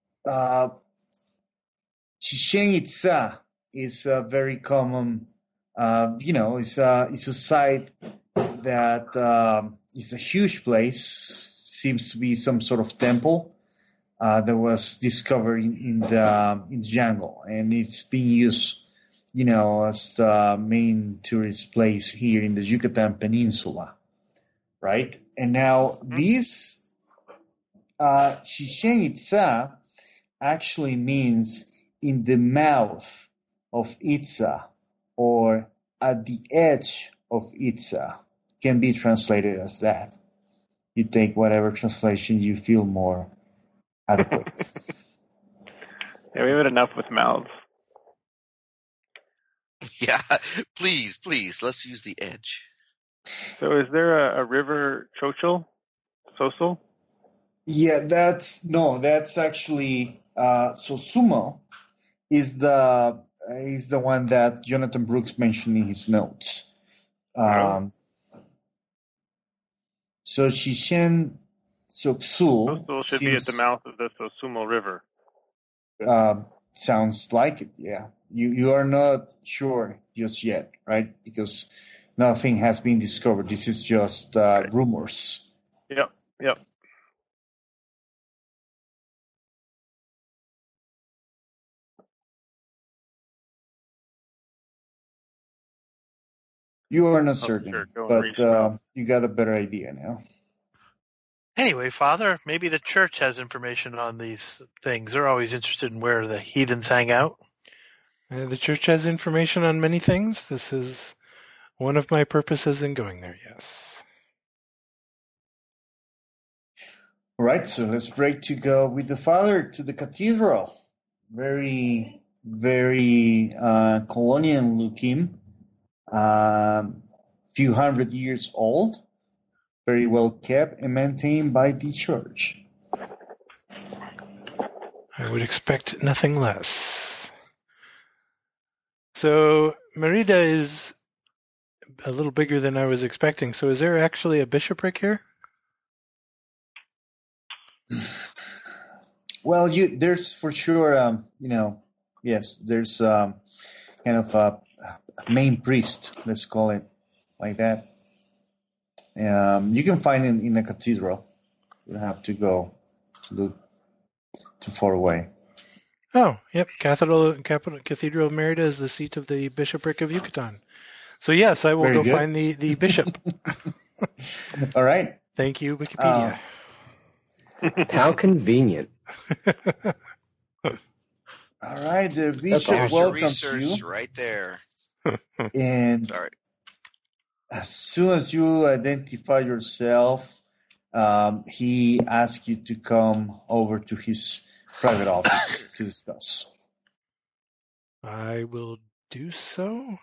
Speaker 3: Chichen Itza is a very common. It's a site that is a huge place. Seems to be some sort of temple that was discovered in the jungle, and it's being used, as the main tourist place here in the Yucatan Peninsula, right? And now this Chichen Itza actually means in the mouth of Itza or at the edge of Itza, can be translated as that. You take whatever translation you feel more adequate.
Speaker 2: Yeah, we have enough with mouths.
Speaker 5: Yeah, please, let's use the edge.
Speaker 2: So is there a river Chochol? Sosol?
Speaker 3: Yeah, that's actually Sosumo is the one that Jonathan Brooks mentioned in his notes. So Chichen Soksul
Speaker 2: Sosol should be at the mouth of the Sosumo River.
Speaker 3: Sounds like it, yeah. You are not sure just yet, right? Because nothing has been discovered. This is just rumors.
Speaker 2: Yep.
Speaker 3: You are not certain,
Speaker 2: sure. Go and reach
Speaker 3: but
Speaker 2: out.
Speaker 3: you got a better idea now.
Speaker 4: Anyway, Father, maybe the church has information on these things. They're always interested in where the heathens hang out.
Speaker 1: The church has information on many things. This is one of my purposes in going there, yes.
Speaker 3: All right, so let's break to go with the father to the cathedral. Very, very colonial looking. Few hundred years old. Very well kept and maintained by the church.
Speaker 1: I would expect nothing less. So Merida is a little bigger than I was expecting. So is there actually a bishopric here?
Speaker 3: Well, there's for sure, yes, there's kind of a main priest, let's call it like that. You can find it in a cathedral. You don't have to go look too far away.
Speaker 1: Oh, yep. Cathedral of Merida is the seat of the bishopric of Yucatan. So yes, I will
Speaker 3: Very
Speaker 1: go
Speaker 3: good.
Speaker 1: find the bishop.
Speaker 3: All right.
Speaker 1: Thank you, Wikipedia.
Speaker 6: how convenient.
Speaker 3: All right, the
Speaker 6: That's
Speaker 3: bishop
Speaker 6: awesome.
Speaker 5: There's your
Speaker 3: welcomes you,
Speaker 5: research right there.
Speaker 3: and
Speaker 5: Sorry.
Speaker 3: as soon as you identify yourself, he asks you to come over to his private office to discuss.
Speaker 1: I will do so.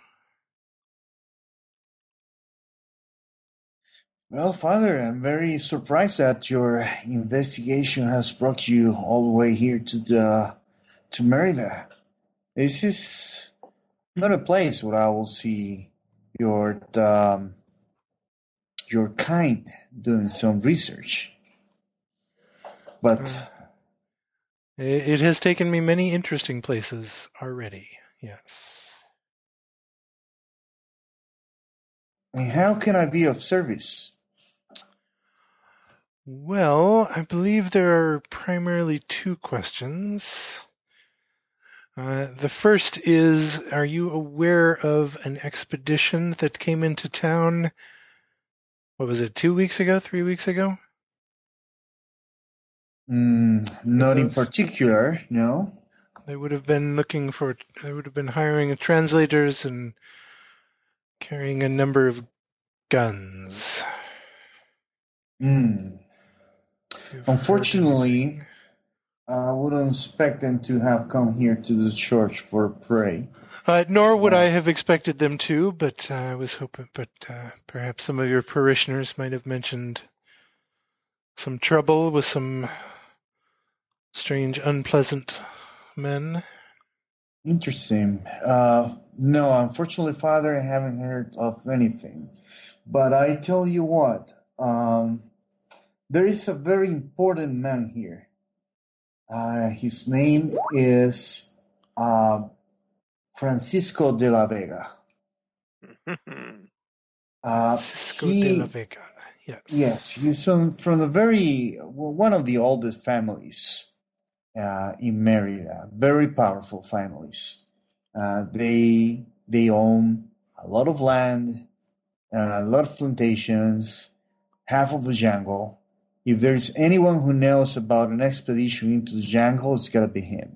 Speaker 3: Well, Father, I'm very surprised that your investigation has brought you all the way here to Merida. This is not a place where I will see your kind doing some research. But
Speaker 1: It has taken me many interesting places already. Yes.
Speaker 3: how can I be of service?
Speaker 1: Well, I believe there are primarily two questions. The first is, are you aware of an expedition that came into town? What was it, 2 weeks ago, 3 weeks ago?
Speaker 3: Not in
Speaker 1: those?
Speaker 3: particular, no.
Speaker 1: They would have been hiring translators and carrying a number of guns.
Speaker 3: Mm.
Speaker 1: You've
Speaker 3: Unfortunately, I wouldn't expect them to have come here to the church for pray.
Speaker 1: nor would I have expected them to, but I was hoping. But perhaps some of your parishioners might have mentioned some trouble with some strange, unpleasant men.
Speaker 3: Interesting. No, unfortunately, Father, I haven't heard of anything. But I tell you what, there is a very important man here. His name is Francisco de la Vega.
Speaker 1: Francisco de la Vega. Yes.
Speaker 3: Yes, he's from one of the oldest families in Merida. Very powerful families. They own a lot of land, a lot of plantations, half of the jungle. If there's anyone who knows about an expedition into the jungle, it's got to be him.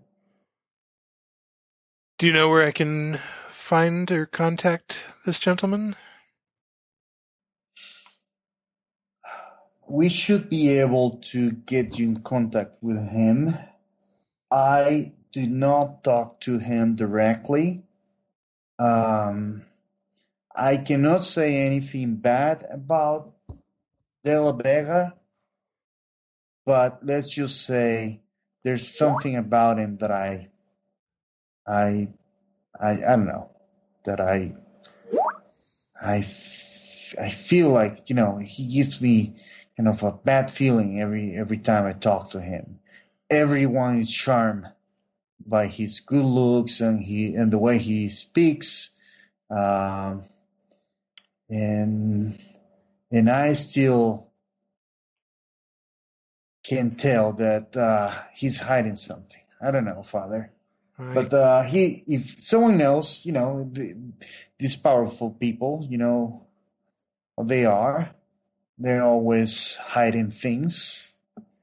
Speaker 1: Do you know where I can find or contact this gentleman?
Speaker 3: We should be able to get you in contact with him. I do not talk to him directly. I cannot say anything bad about De La Vega, but let's just say there's something about him that I don't know, that I feel like, he gives me kind of a bad feeling every time I talk to him. Everyone is charmed by his good looks and the way he speaks, and I still can tell that he's hiding something. I don't know, Father. But if someone knows, these powerful people, they are. They're always hiding things.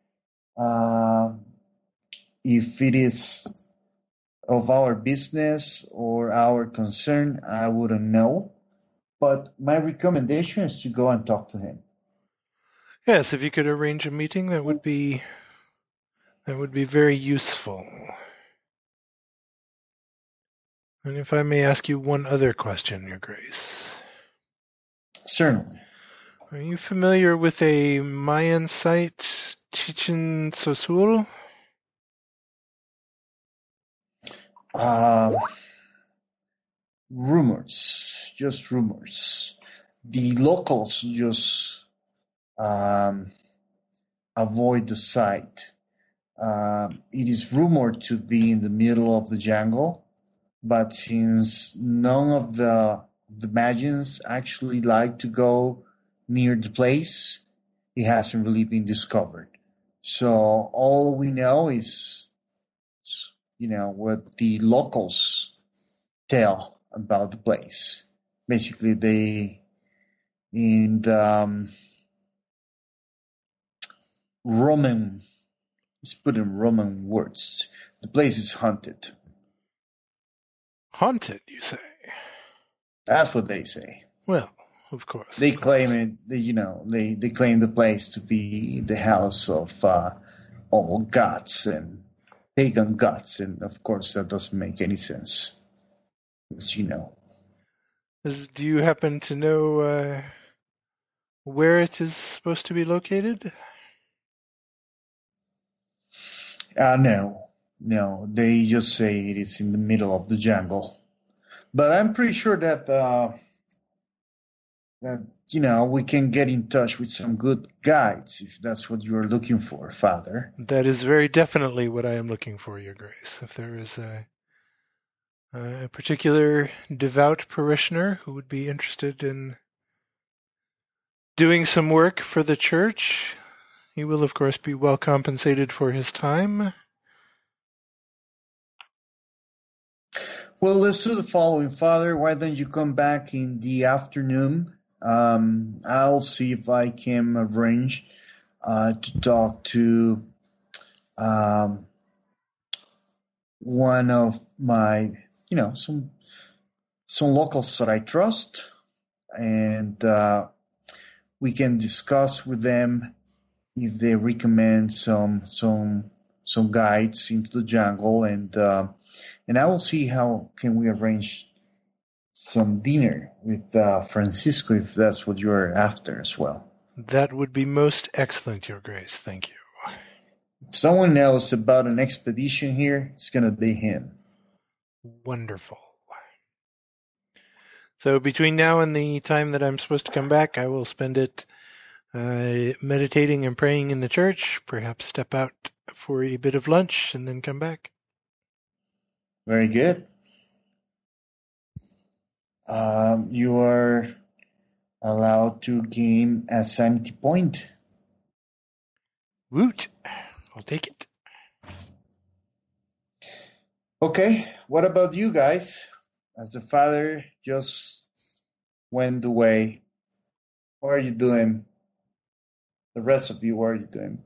Speaker 3: If it is of our business or our concern, I wouldn't know. But my recommendation is to go and talk to him.
Speaker 1: Yes, if you could arrange a meeting, that would be very useful. And if I may ask you one other question, Your Grace.
Speaker 3: Certainly.
Speaker 1: Are you familiar with a Mayan site, Chichen Itzul?
Speaker 3: Rumors, just rumors. The locals just avoid the site. It is rumored to be in the middle of the jungle, but since none of the Magians actually like to go near the place, it hasn't really been discovered. So all we know is, what the locals tell about the place. Basically, in the Roman It's put in Roman words. The place is haunted.
Speaker 1: Haunted, you say?
Speaker 3: That's what they say.
Speaker 1: Well, of course.
Speaker 3: They
Speaker 1: of
Speaker 3: claim
Speaker 1: course.
Speaker 3: it. They claim the place to be the house of all gods and pagan gods, and of course that doesn't make any sense, as you know.
Speaker 1: Do you happen to know where it is supposed to be located?
Speaker 3: No. They just say it is in the middle of the jungle. But I'm pretty sure that we can get in touch with some good guides if that's what you're looking for, Father.
Speaker 1: That is very definitely what I am looking for, Your Grace. If there is a particular devout parishioner who would be interested in doing some work for the church, he will, of course, be well compensated for his time.
Speaker 3: Well, let's do the following, Father. Why don't you come back in the afternoon? I'll see if I can arrange to talk to one of my, some locals that I trust, and we can discuss with them if they recommend some guides into the jungle, and I will see how can we arrange some dinner with Francisco if that's what you're after as well.
Speaker 1: That would be most excellent, Your Grace. Thank you.
Speaker 3: If someone knows about an expedition here, it's going to be him.
Speaker 1: Wonderful. So between now and the time that I'm supposed to come back, I will spend it meditating and praying in the church, perhaps step out for a bit of lunch, and then come back.
Speaker 3: Very good. You are allowed to gain a sanity point.
Speaker 1: Woot! I'll take it.
Speaker 3: Okay, what about you guys? As the father just went away, what are you doing? The rest of you, what are you doing?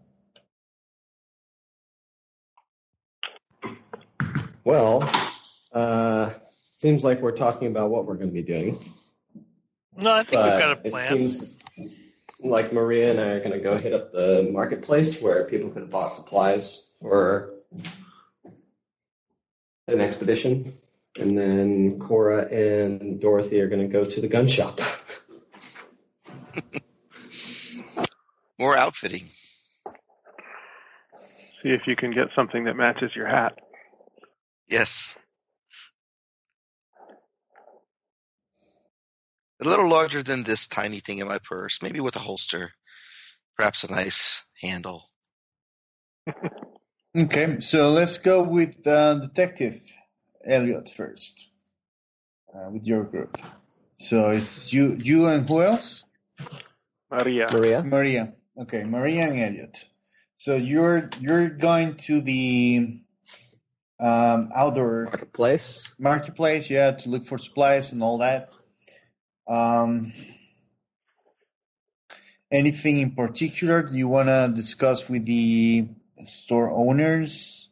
Speaker 6: Well, seems like we're talking about what we're going to be doing.
Speaker 4: No, I think we've got a
Speaker 6: It
Speaker 4: plan.
Speaker 6: seems like Maria and I are going to go hit up the marketplace where people can buy supplies for an expedition. And then Cora and Dorothy are going to go to the gun shop.
Speaker 5: More outfitting.
Speaker 2: See if you can get something that matches your hat.
Speaker 5: Yes. A little larger than this tiny thing in my purse, maybe with a holster, perhaps a nice handle.
Speaker 3: Okay, so let's go with Detective Elliot first, with your group. So it's you and who else?
Speaker 2: Maria.
Speaker 3: Maria. Okay, Maria and Elliot. So you're going to the outdoor marketplace, yeah, to look for supplies and all that. Anything in particular you want to discuss with the store owners?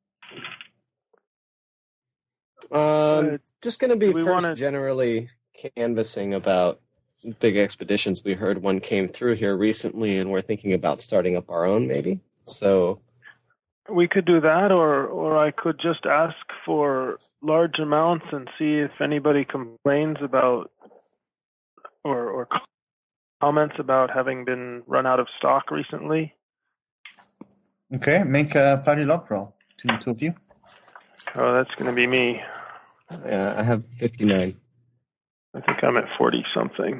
Speaker 6: Just going to be first generally canvassing about big expeditions. We heard one came through here recently, and we're thinking about starting up our own, maybe. So
Speaker 2: we could do that, or I could just ask for large amounts and see if anybody complains about or comments about having been run out of stock recently.
Speaker 3: Okay, make a party luck roll. Two of you.
Speaker 2: Oh, that's going to be me.
Speaker 6: Yeah, I have 59.
Speaker 2: I think I'm at 40-something.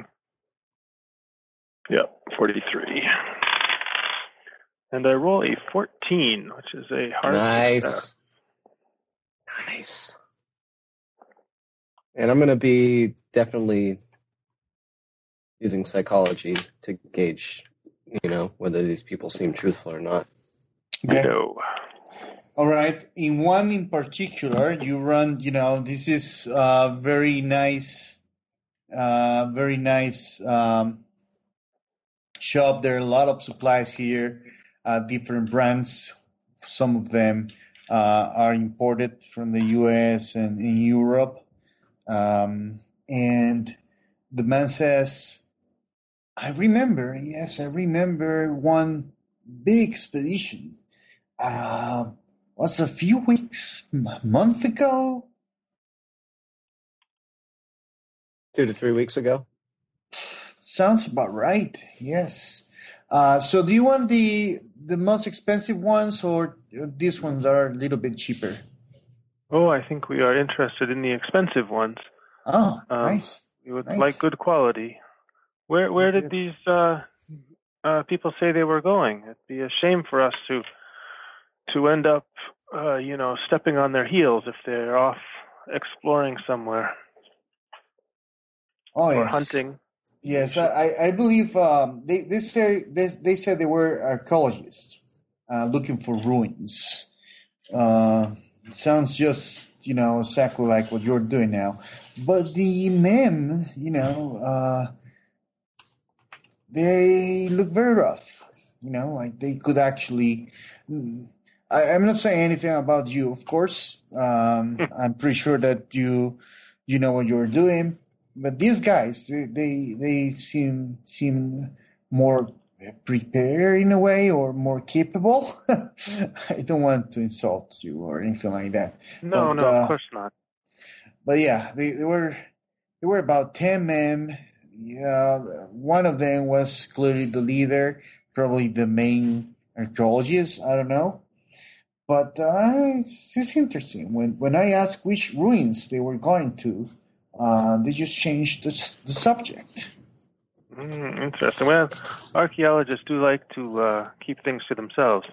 Speaker 2: Yep, 43. And I roll a 14, which is a hard success.
Speaker 6: Nice. And I'm going to be definitely using psychology to gauge, whether these people seem truthful or not.
Speaker 3: Okay.
Speaker 2: No.
Speaker 3: All right. In one in particular, you run, this is very nice shop. There are a lot of supplies here, different brands, some of them are imported from the U.S. and in Europe. And the man says, I remember one big expedition. Was a few weeks, a month ago?
Speaker 6: 2 to 3 weeks ago.
Speaker 3: Sounds about right, yes. So do you want the most expensive ones or these ones that are a little bit cheaper?
Speaker 2: Oh, I think we are interested in the expensive ones.
Speaker 3: Oh, nice.
Speaker 2: We would
Speaker 3: Nice.
Speaker 2: like good quality. Where did these people say they were going? It'd be a shame for us to end up, stepping on their heels if they're off exploring somewhere
Speaker 3: Oh,
Speaker 2: or
Speaker 3: yes.
Speaker 2: hunting.
Speaker 3: Yes, I believe they said they were archaeologists looking for ruins. Sounds just exactly like what you're doing now. But the men, they look very rough. Like they could actually. I'm not saying anything about you, of course. I'm pretty sure that you know what you're doing. But these guys, they seem more prepared in a way, or more capable. I don't want to insult you or anything like that.
Speaker 2: No,
Speaker 3: But,
Speaker 2: of course not.
Speaker 3: But yeah, they were about 10 men. Yeah, one of them was clearly the leader, probably the main archaeologist. I don't know. But it's interesting. When I asked which ruins they were going to, they just changed the subject.
Speaker 2: Interesting. Well, archaeologists do like to keep things to themselves.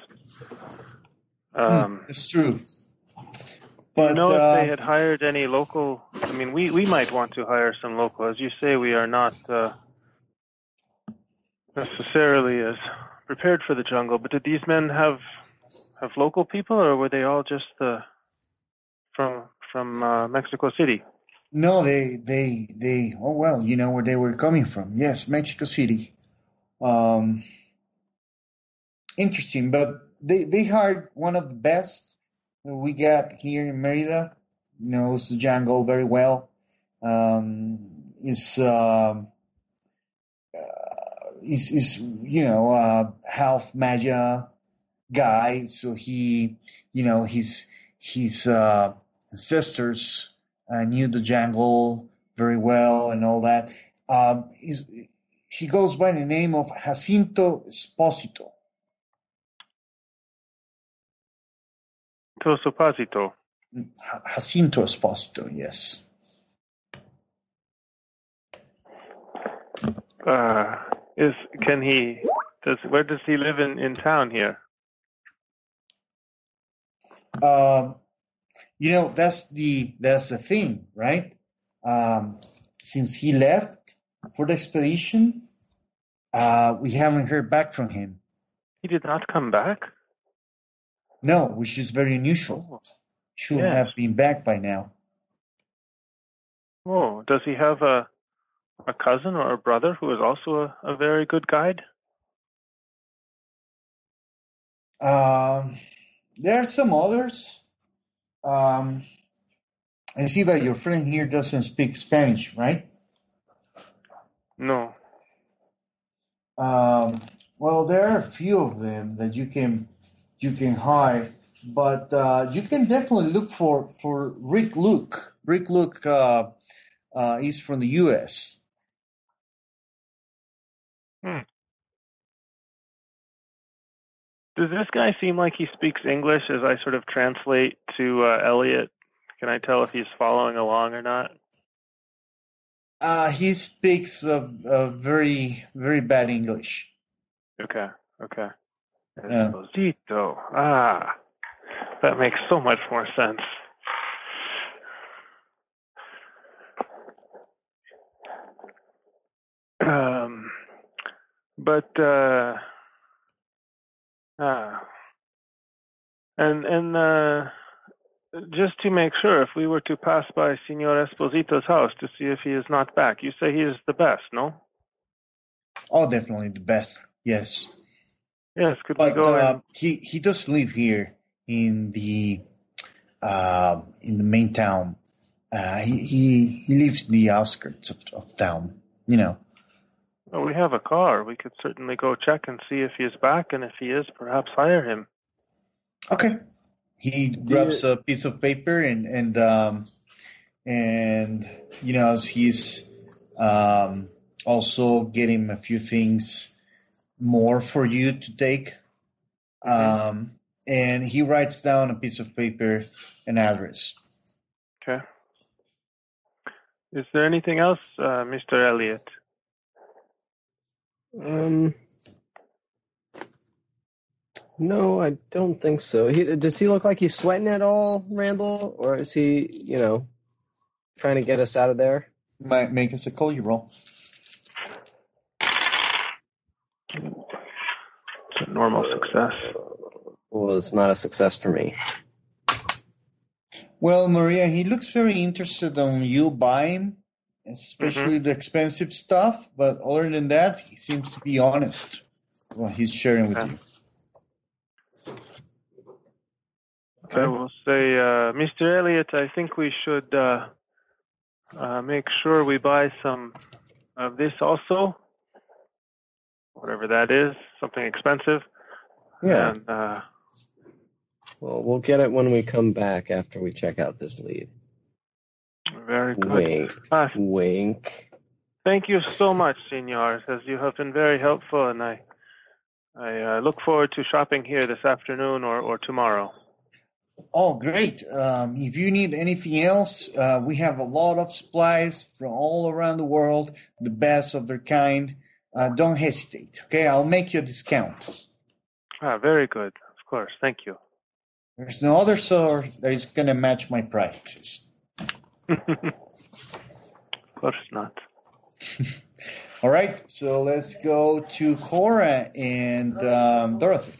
Speaker 3: It's true.
Speaker 2: But do you know if they had hired any local? I mean, we might want to hire some local. As you say, we are not necessarily as prepared for the jungle. But did these men have local people, or were they all just from Mexico City?
Speaker 3: No, they. Oh well, you know where they were coming from. Yes, Mexico City. Interesting, but they hired one of the best that we got here in Merida. Knows the jungle very well. Is half Maya guy, so he, his ancestors knew the jungle very well and all that. He goes by the name of Jacinto Esposito.
Speaker 2: Tosopazito.
Speaker 3: Jacinto Esposito, yes.
Speaker 2: Where does he live in town here?
Speaker 3: That's the thing, right? Since he left for the expedition, we haven't heard back from him.
Speaker 2: He did not come back?
Speaker 3: No, which is very unusual. Should have been back by now.
Speaker 2: Oh, does he have a cousin or a brother who is also a very good guide?
Speaker 3: There are some others. I see that your friend here doesn't speak Spanish, right?
Speaker 2: No.
Speaker 3: Well, there are a few of them that you can hire, but you can definitely look for Rick Luke. Rick Luke is from the U.S.
Speaker 2: Does this guy seem like he speaks English as I sort of translate to Elliot? Can I tell if he's following along or not?
Speaker 3: He speaks very, very bad English.
Speaker 2: Okay. Esposito. That makes so much more sense. And just to make sure, if we were to pass by Senor Esposito's house to see if he is not back, you say he is the best, no?
Speaker 3: Oh, definitely the best. Yes.
Speaker 2: Yes, could we
Speaker 3: But
Speaker 2: go and
Speaker 3: he does live here in the main town. He lives in the outskirts of town. You know.
Speaker 2: well, we have a car. We could certainly go check and see if he is back, and if he is, perhaps hire him.
Speaker 3: Okay. He grabs a piece of paper and you know, as he's also getting a few things more for you to take. And he writes down a piece of paper, an address.
Speaker 2: Okay. Is there anything else, Mr. Elliot?
Speaker 6: No, I don't think so. Does he look like he's sweating at all, Randall? Or is he, trying to get us out of there?
Speaker 3: Might make us a call you roll.
Speaker 2: It's a normal success.
Speaker 6: Well, it's not a success for me.
Speaker 3: Well, Maria, he looks very interested in you buying, especially the expensive stuff. But other than that, he seems to be honest. Well, he's sharing with you.
Speaker 2: I will say, Mr. Elliot, I think we should make sure we buy some of this also, whatever that is, something expensive.
Speaker 6: Yeah.
Speaker 2: And,
Speaker 6: well, we'll get it when we come back after we check out this lead.
Speaker 2: very good.
Speaker 6: Wink. Wink.
Speaker 2: Thank you so much, senors, as you have been very helpful, and I look forward to shopping here this afternoon or tomorrow.
Speaker 3: Oh, great. If you need anything else, we have a lot of supplies from all around the world, the best of their kind. Don't hesitate, okay? I'll make you a discount.
Speaker 2: Very good. Of course. Thank you.
Speaker 3: There's no other store that is going to match my prices.
Speaker 2: Of course not.
Speaker 3: All right, so let's go to Cora and Dorothy.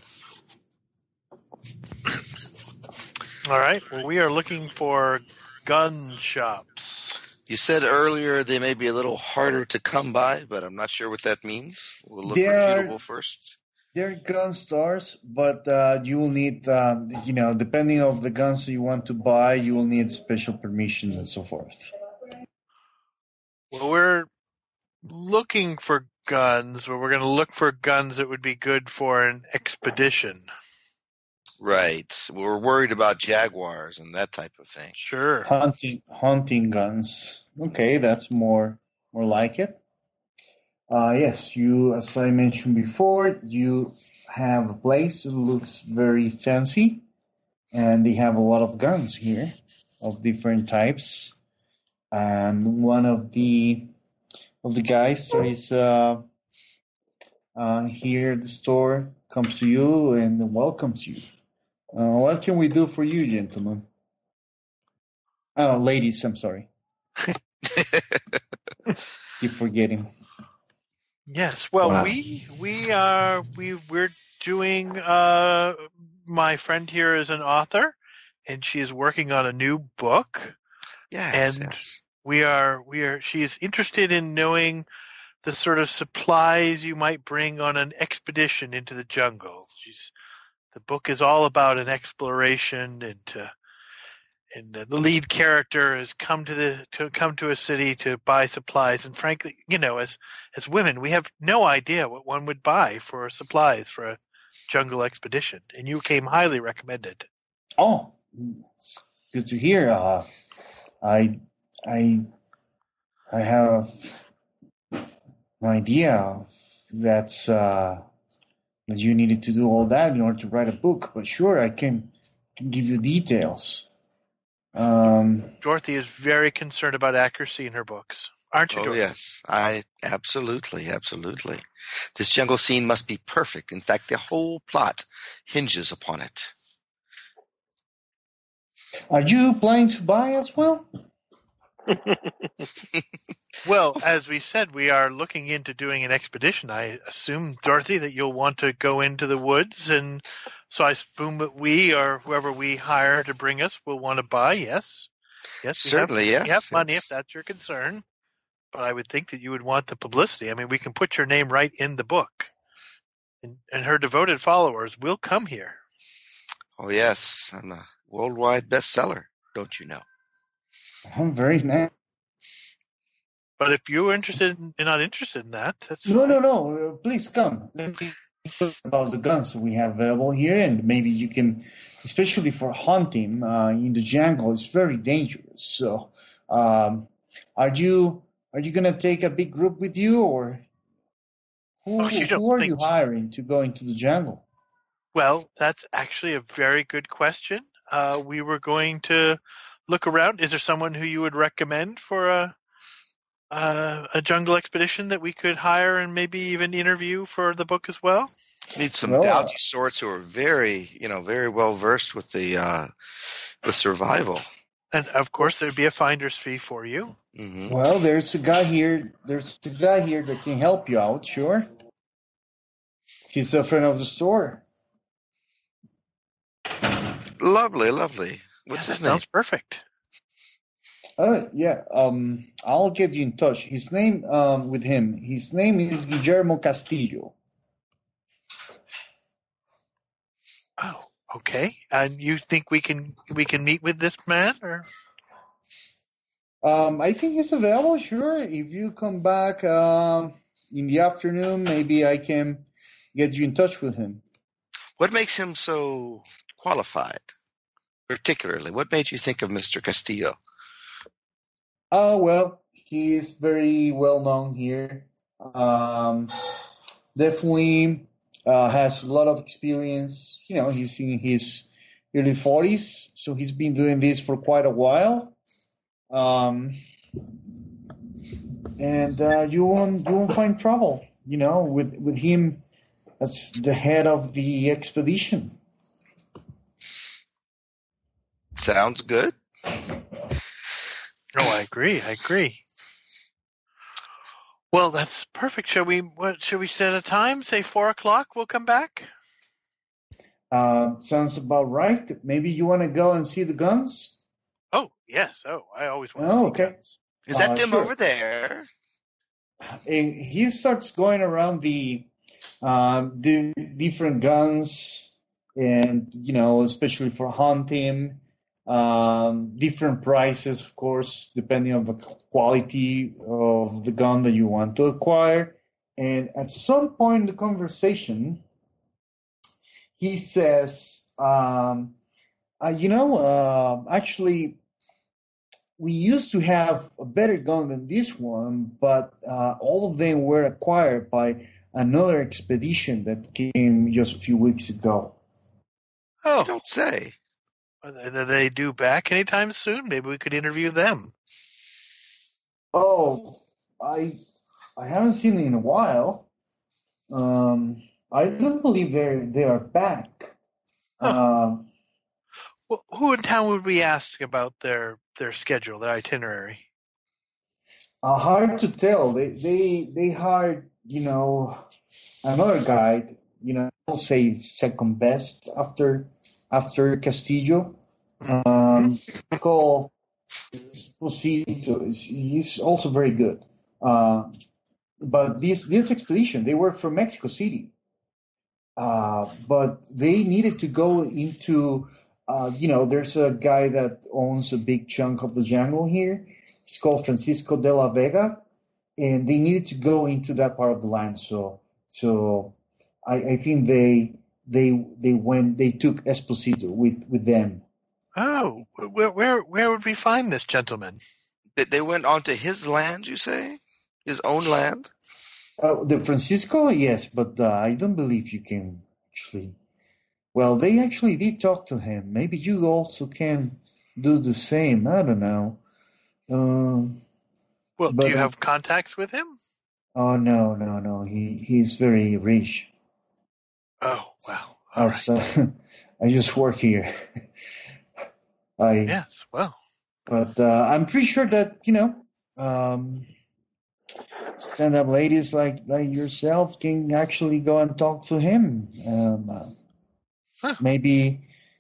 Speaker 4: All right. Well, we are looking for gun shops.
Speaker 5: You said earlier they may be a little harder to come by, but I'm not sure what that means. We'll look reputable first.
Speaker 3: They're gun stores, but you will need, depending on the guns you want to buy, you will need special permission and so forth.
Speaker 4: Well, we're looking for guns, but we're going to look for guns that would be good for an expedition.
Speaker 5: Right. We're worried about jaguars and that type of thing.
Speaker 4: Sure.
Speaker 3: Hunting guns. Okay, that's more like it. Yes, you, as I mentioned before, you have a place that looks very fancy, and they have a lot of guns here of different types. And one of the guys that is here at the store comes to you and welcomes you. What can we do for you, gentlemen? Oh, ladies, I'm sorry. Keep forgetting.
Speaker 4: Yes. Well,
Speaker 3: Wow.
Speaker 4: we're doing. My friend here is an author, and she is working on a new book.
Speaker 5: Yes.
Speaker 4: And
Speaker 5: yes.
Speaker 4: she is interested in knowing the sort of supplies you might bring on an expedition into the jungle. The book is all about an exploration, and the lead character has come to a city to buy supplies. And frankly, as women, we have no idea what one would buy for supplies for a jungle expedition. And you came highly recommended.
Speaker 3: Oh, it's good to hear. I have no idea that you needed to do all that in order to write a book, but sure, I can give you details.
Speaker 4: Dorothy is very concerned about accuracy in her books. Aren't you, Dorothy?
Speaker 5: Yes. Absolutely. This jungle scene must be perfect. In fact, the whole plot hinges upon it.
Speaker 3: Are you planning to buy as well?
Speaker 4: Well, as we said, we are looking into doing an expedition. I assume, Dorothy, that you'll want to go into the woods, and so I assume that we or whoever we hire to bring us will want to buy. Yes,
Speaker 5: Certainly,
Speaker 4: we have money
Speaker 5: yes.
Speaker 4: if that's your concern. But I would think that you would want the publicity. I mean, we can put your name right in the book. and her devoted followers will come here.
Speaker 5: Oh, yes. I'm a worldwide bestseller, don't you know?
Speaker 3: I'm very nice.
Speaker 4: But if you're not interested in that, that's
Speaker 3: No,
Speaker 4: fine.
Speaker 3: no. Please come. Let me talk about the guns we have available here, and maybe you can, especially for hunting in the jungle, it's very dangerous. So, are you gonna take a big group with you, or
Speaker 4: Oh, you don't
Speaker 3: who are
Speaker 4: think
Speaker 3: you hiring to go into the jungle?
Speaker 4: Well, that's actually a very good question. We were going to look around. Is there someone who you would recommend for a jungle expedition that we could hire and maybe even interview for the book as well?
Speaker 5: Need some
Speaker 3: Well,
Speaker 5: doughty sorts who are very well versed with the with survival.
Speaker 4: And of course, there'd be a finder's fee for you.
Speaker 5: Mm-hmm.
Speaker 3: Well, there's a guy here. There's a guy here that can help you out. Sure, he's a friend of the store.
Speaker 5: Lovely, lovely. What's his name?
Speaker 4: Sounds perfect.
Speaker 3: Yeah. I'll get you in touch. His name His name is Guillermo Castillo.
Speaker 4: Oh, okay. And you think we can meet with this man, or?
Speaker 3: I think he's available. Sure. If you come back in the afternoon, maybe I can get you in touch with him.
Speaker 5: What makes him so qualified? Particularly, what made you think of Mr. Castillo?
Speaker 3: Well, he is very well known here. Definitely has a lot of experience. You know, he's in his early 40s, so he's been doing this for quite a while. And you won't find trouble, you know, with him as the head of the expedition.
Speaker 5: Sounds good.
Speaker 4: Oh, I agree. Well, that's perfect. Shall we set a time? Say 4:00. We'll come back.
Speaker 3: Sounds about right. Maybe you want to go and see the guns?
Speaker 4: Oh, yes. Oh, I always want to see
Speaker 3: Okay.
Speaker 4: guns.
Speaker 5: Is that them
Speaker 3: Sure.
Speaker 5: over there?
Speaker 3: And he starts going around the different guns, and you know, especially for hunting, different prices, of course, depending on the quality of the gun that you want to acquire. And at some point in the conversation, he says, actually, we used to have a better gun than this one, but all of them were acquired by another expedition that came just a few weeks ago.
Speaker 4: Oh,
Speaker 5: You don't say.
Speaker 4: are they due back anytime soon? Maybe we could interview them.
Speaker 3: Oh, I haven't seen it in a while. I don't believe they are back.
Speaker 4: Well, who in town would we ask about their schedule, their itinerary?
Speaker 3: Hard to tell. They hired, you know, another guide. You know, I'll say second best after Castillo. Called Esposito. He's also very good. But this expedition, they were from Mexico City. But they needed to go into, there's a guy that owns a big chunk of the jungle here. It's called Francisco de la Vega, and they needed to go into that part of the land. So I think they took Esposito with them.
Speaker 4: Oh, where would we find this gentleman?
Speaker 5: They went onto his land, you say? His own land?
Speaker 3: The Francisco, yes, but I don't believe you can actually. Well, they actually did talk to him. Maybe you also can do the same. I don't know.
Speaker 4: Well, do you have contacts with him?
Speaker 3: Oh no. He's very rich.
Speaker 4: Oh well. All right.
Speaker 3: I just work here.
Speaker 4: Yes. Well.
Speaker 3: But I'm pretty sure that stand-up ladies like yourself can actually go and talk to him. Maybe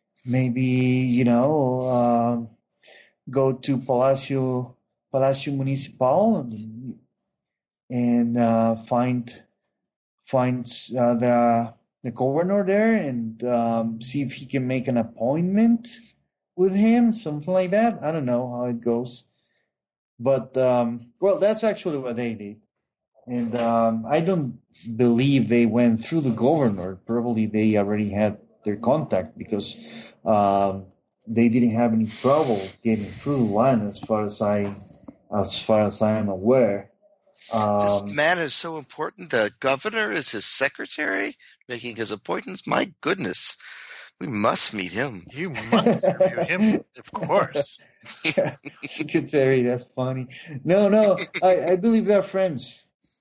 Speaker 3: go to Palacio Municipal and find the governor there and see if he can make an appointment with him, something like that. I don't know how it goes. But, well, that's actually what they did. And I don't believe they went through the governor. Probably they already had their contact because they didn't have any trouble getting through the line as far as I'm aware.
Speaker 5: This man is so important. The governor is his secretary, making his appointments. My goodness, we must meet him.
Speaker 4: You must interview him, of course.
Speaker 3: Yeah, secretary, that's funny. No, I believe they're friends.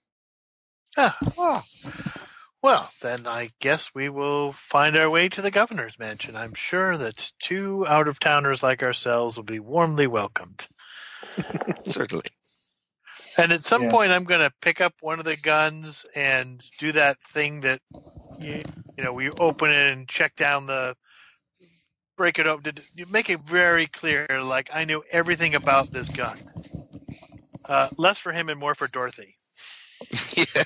Speaker 4: Ah. Well, then I guess we will find our way to the governor's mansion. I'm sure that 2 out-of-towners like ourselves will be warmly welcomed.
Speaker 5: Certainly.
Speaker 4: And at some point, I'm going to pick up one of the guns and do that thing that, we open it and check down break it up. You make it very clear, like I knew everything about this gun. Less for him and more for Dorothy.
Speaker 5: Yeah.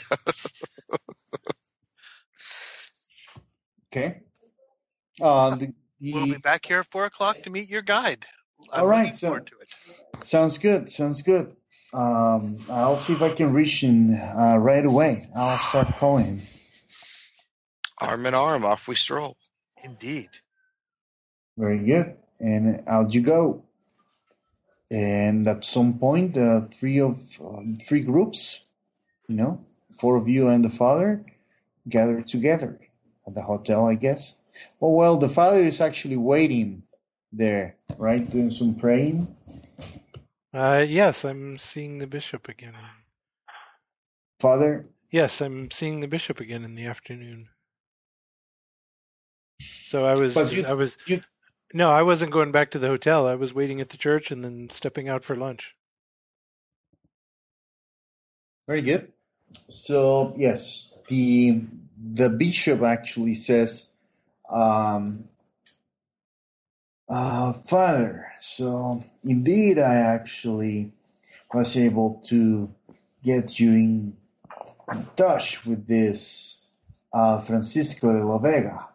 Speaker 3: Okay.
Speaker 4: We'll be back here at 4 o'clock to meet your guide. I'm
Speaker 3: all right,
Speaker 4: looking forward to it.
Speaker 3: Sounds good. I'll see if I can reach him right away. I'll start calling him.
Speaker 5: Arm in arm, off we stroll.
Speaker 4: Indeed.
Speaker 3: Very good. And out you go. And at some point, 3 groups, 4 of you and the father, gather together at the hotel, I guess. Well, the father is actually waiting there, right, doing some praying.
Speaker 1: Yes, I'm seeing the bishop again.
Speaker 3: Father?
Speaker 1: Yes, I'm seeing the bishop again in the afternoon. So I wasn't going back to the hotel. I was waiting at the church and then stepping out for lunch.
Speaker 3: Very good. So yes, the bishop actually says, Father, so indeed I actually was able to get you in touch with this Francisco de la Vega.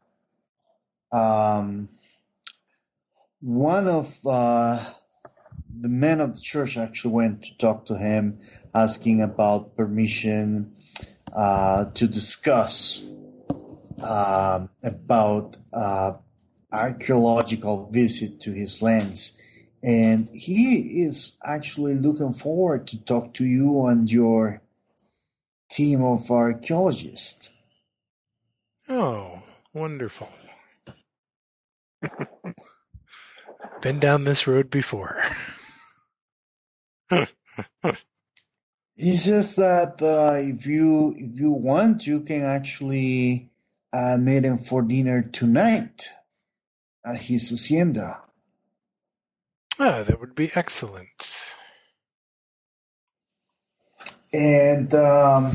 Speaker 3: One of the men of the church actually went to talk to him, asking about permission to discuss about archaeological visit to his lands. And he is actually looking forward to talk to you and your team of archaeologists.
Speaker 1: Oh, wonderful. Been down this road before.
Speaker 3: He says that if you want, you can actually meet him for dinner tonight at his hacienda.
Speaker 1: That would be excellent.
Speaker 3: And the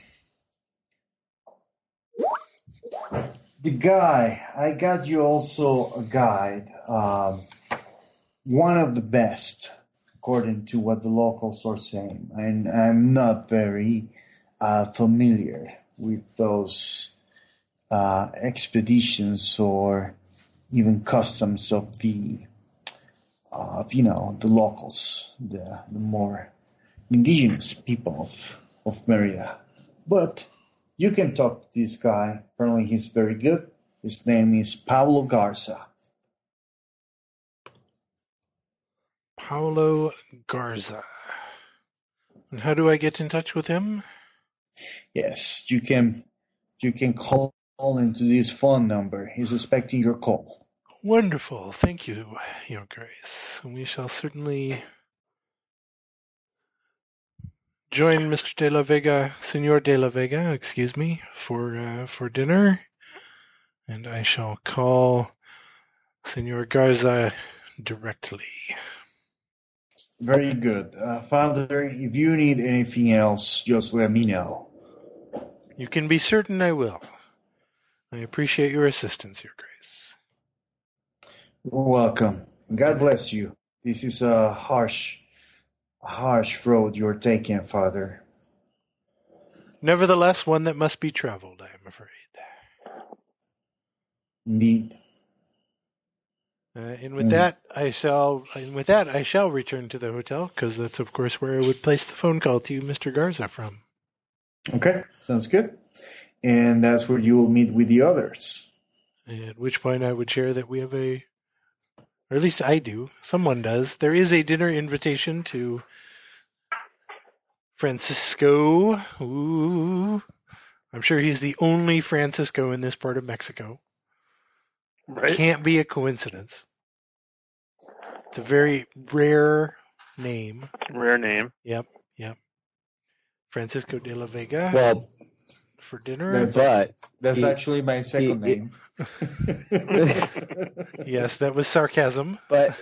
Speaker 3: guy, I got you also a guide, one of the best, according to what the locals are saying. And I'm not very familiar with those expeditions or even customs of the locals, the more indigenous people of Merida. But you can talk to this guy. Apparently he's very good. His name is Pablo Garza.
Speaker 1: Paulo Garza. And how do I get in touch with him?
Speaker 3: Yes, you can call into this phone number. He's expecting your call.
Speaker 1: Wonderful. Thank you, Your Grace. We shall certainly join Mr. de la Vega, Senor de la Vega, excuse me, for dinner. And I shall call Senor Garza directly.
Speaker 3: Very good. Father, if you need anything else, just let me know.
Speaker 1: You can be certain I will. I appreciate your assistance, Your Grace.
Speaker 3: You're welcome. God bless you. This is a harsh road you're taking, Father.
Speaker 1: Nevertheless, one that must be traveled, I am afraid.
Speaker 3: Indeed.
Speaker 1: And with that, I shall return to the hotel, because that's, of course, where I would place the phone call to you, Mr. Garza, from.
Speaker 3: Okay, sounds good. And that's where you will meet with the others.
Speaker 1: At which point I would share that we have or at least I do, someone does, there is a dinner invitation to Francisco. Ooh. I'm sure he's the only Francisco in this part of Mexico.
Speaker 2: Right.
Speaker 1: Can't be a coincidence. It's a very rare name.
Speaker 2: Rare name.
Speaker 1: Yep. Francisco de la Vega.
Speaker 6: Well,
Speaker 1: for dinner.
Speaker 3: That's actually my second name.
Speaker 1: Yes, that was sarcasm.
Speaker 6: But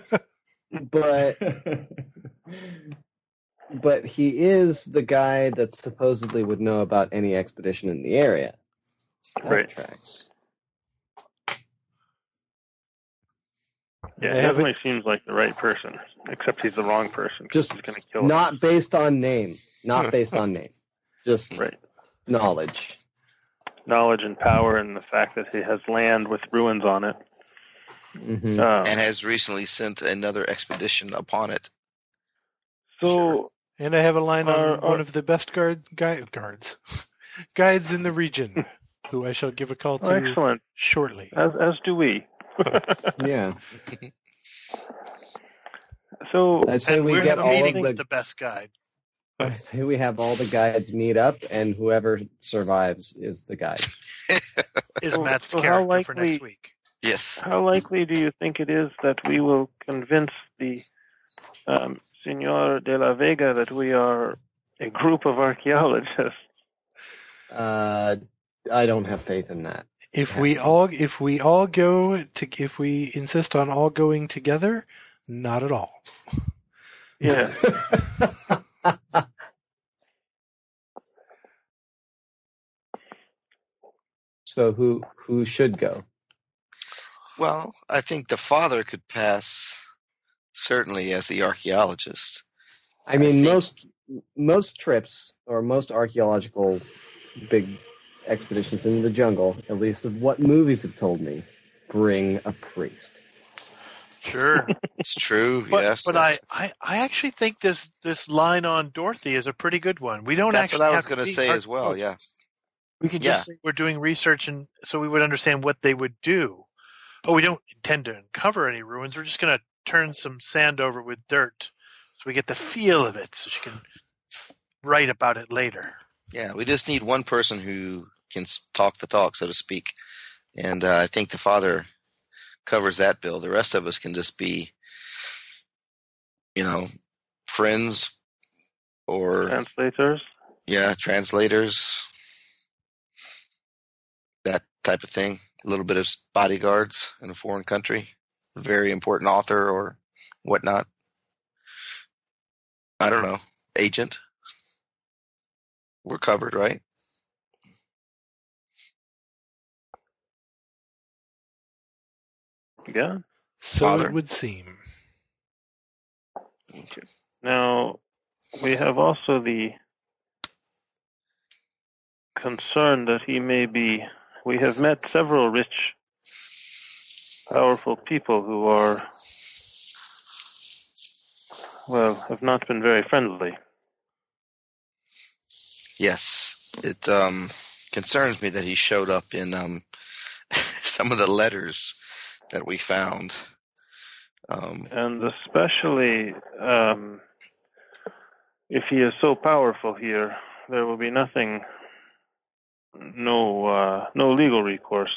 Speaker 6: he is the guy that supposedly would know about any expedition in the area. That
Speaker 2: Right.
Speaker 6: tracks.
Speaker 2: Yeah, it definitely seems like the right person, except he's the wrong person.
Speaker 6: Just
Speaker 2: he's gonna kill
Speaker 6: not
Speaker 2: us.
Speaker 6: based on name. Not based on name. Just
Speaker 2: Right.
Speaker 6: knowledge.
Speaker 2: Knowledge and power, and the fact that he has land with ruins on it.
Speaker 6: Mm-hmm.
Speaker 5: And has recently sent another expedition upon it.
Speaker 2: So,
Speaker 1: and I have a line on one of the best guides in the region, who I shall give a call to
Speaker 2: excellent.
Speaker 1: shortly.
Speaker 2: As do we.
Speaker 6: Yeah.
Speaker 2: So
Speaker 6: I say we
Speaker 4: we're
Speaker 6: get all
Speaker 4: meeting
Speaker 6: of
Speaker 4: the best guide.
Speaker 6: I say we have all the guides meet up, and whoever survives is the guide.
Speaker 4: Is
Speaker 2: So-
Speaker 4: Matt's
Speaker 2: so how
Speaker 4: character for next
Speaker 2: likely-
Speaker 4: week.
Speaker 5: Yes.
Speaker 2: How likely do you think it is that we will convince the Senor de la Vega that we are a group of archaeologists?
Speaker 6: I don't have faith in that.
Speaker 1: If we insist on all going together, not at all.
Speaker 2: Yeah.
Speaker 6: So who should go?
Speaker 5: Well, I think the father could pass certainly as the archaeologist.
Speaker 6: I mean,
Speaker 5: think-
Speaker 6: most trips or most archaeological big expeditions into the jungle, at least of what movies have told me, bring a priest.
Speaker 4: Sure.
Speaker 5: It's true.
Speaker 4: But,
Speaker 5: yes.
Speaker 4: but I actually think this line on Dorothy is a pretty good one. We don't
Speaker 5: That's
Speaker 4: actually
Speaker 5: what I
Speaker 4: have
Speaker 5: was going to
Speaker 4: be
Speaker 5: say as well.
Speaker 4: archaeologists.
Speaker 5: Yeah.
Speaker 4: We can
Speaker 5: Yeah.
Speaker 4: just say we're doing research, and so we would understand what they would do. But we don't intend to uncover any ruins. We're just going to turn some sand over with dirt so we get the feel of it, so she can write about it later.
Speaker 5: Yeah. We just need one person who can talk the talk, so to speak. And I think the father covers that bill. The rest of us can just be, friends or
Speaker 2: Translators?
Speaker 5: translators, that type of thing. A little bit of bodyguards in a foreign country, a very important author or whatnot. I don't know. Agent. We're covered, right?
Speaker 2: Yeah.
Speaker 1: So
Speaker 5: Father.
Speaker 1: it would seem.
Speaker 5: Okay.
Speaker 2: Now, we have also the concern that he may be. We have met several rich, powerful people who are, have not been very friendly.
Speaker 5: Yes. It concerns me that he showed up in some of the letters that we found.
Speaker 2: And especially if he is so powerful here, there will be no legal recourse.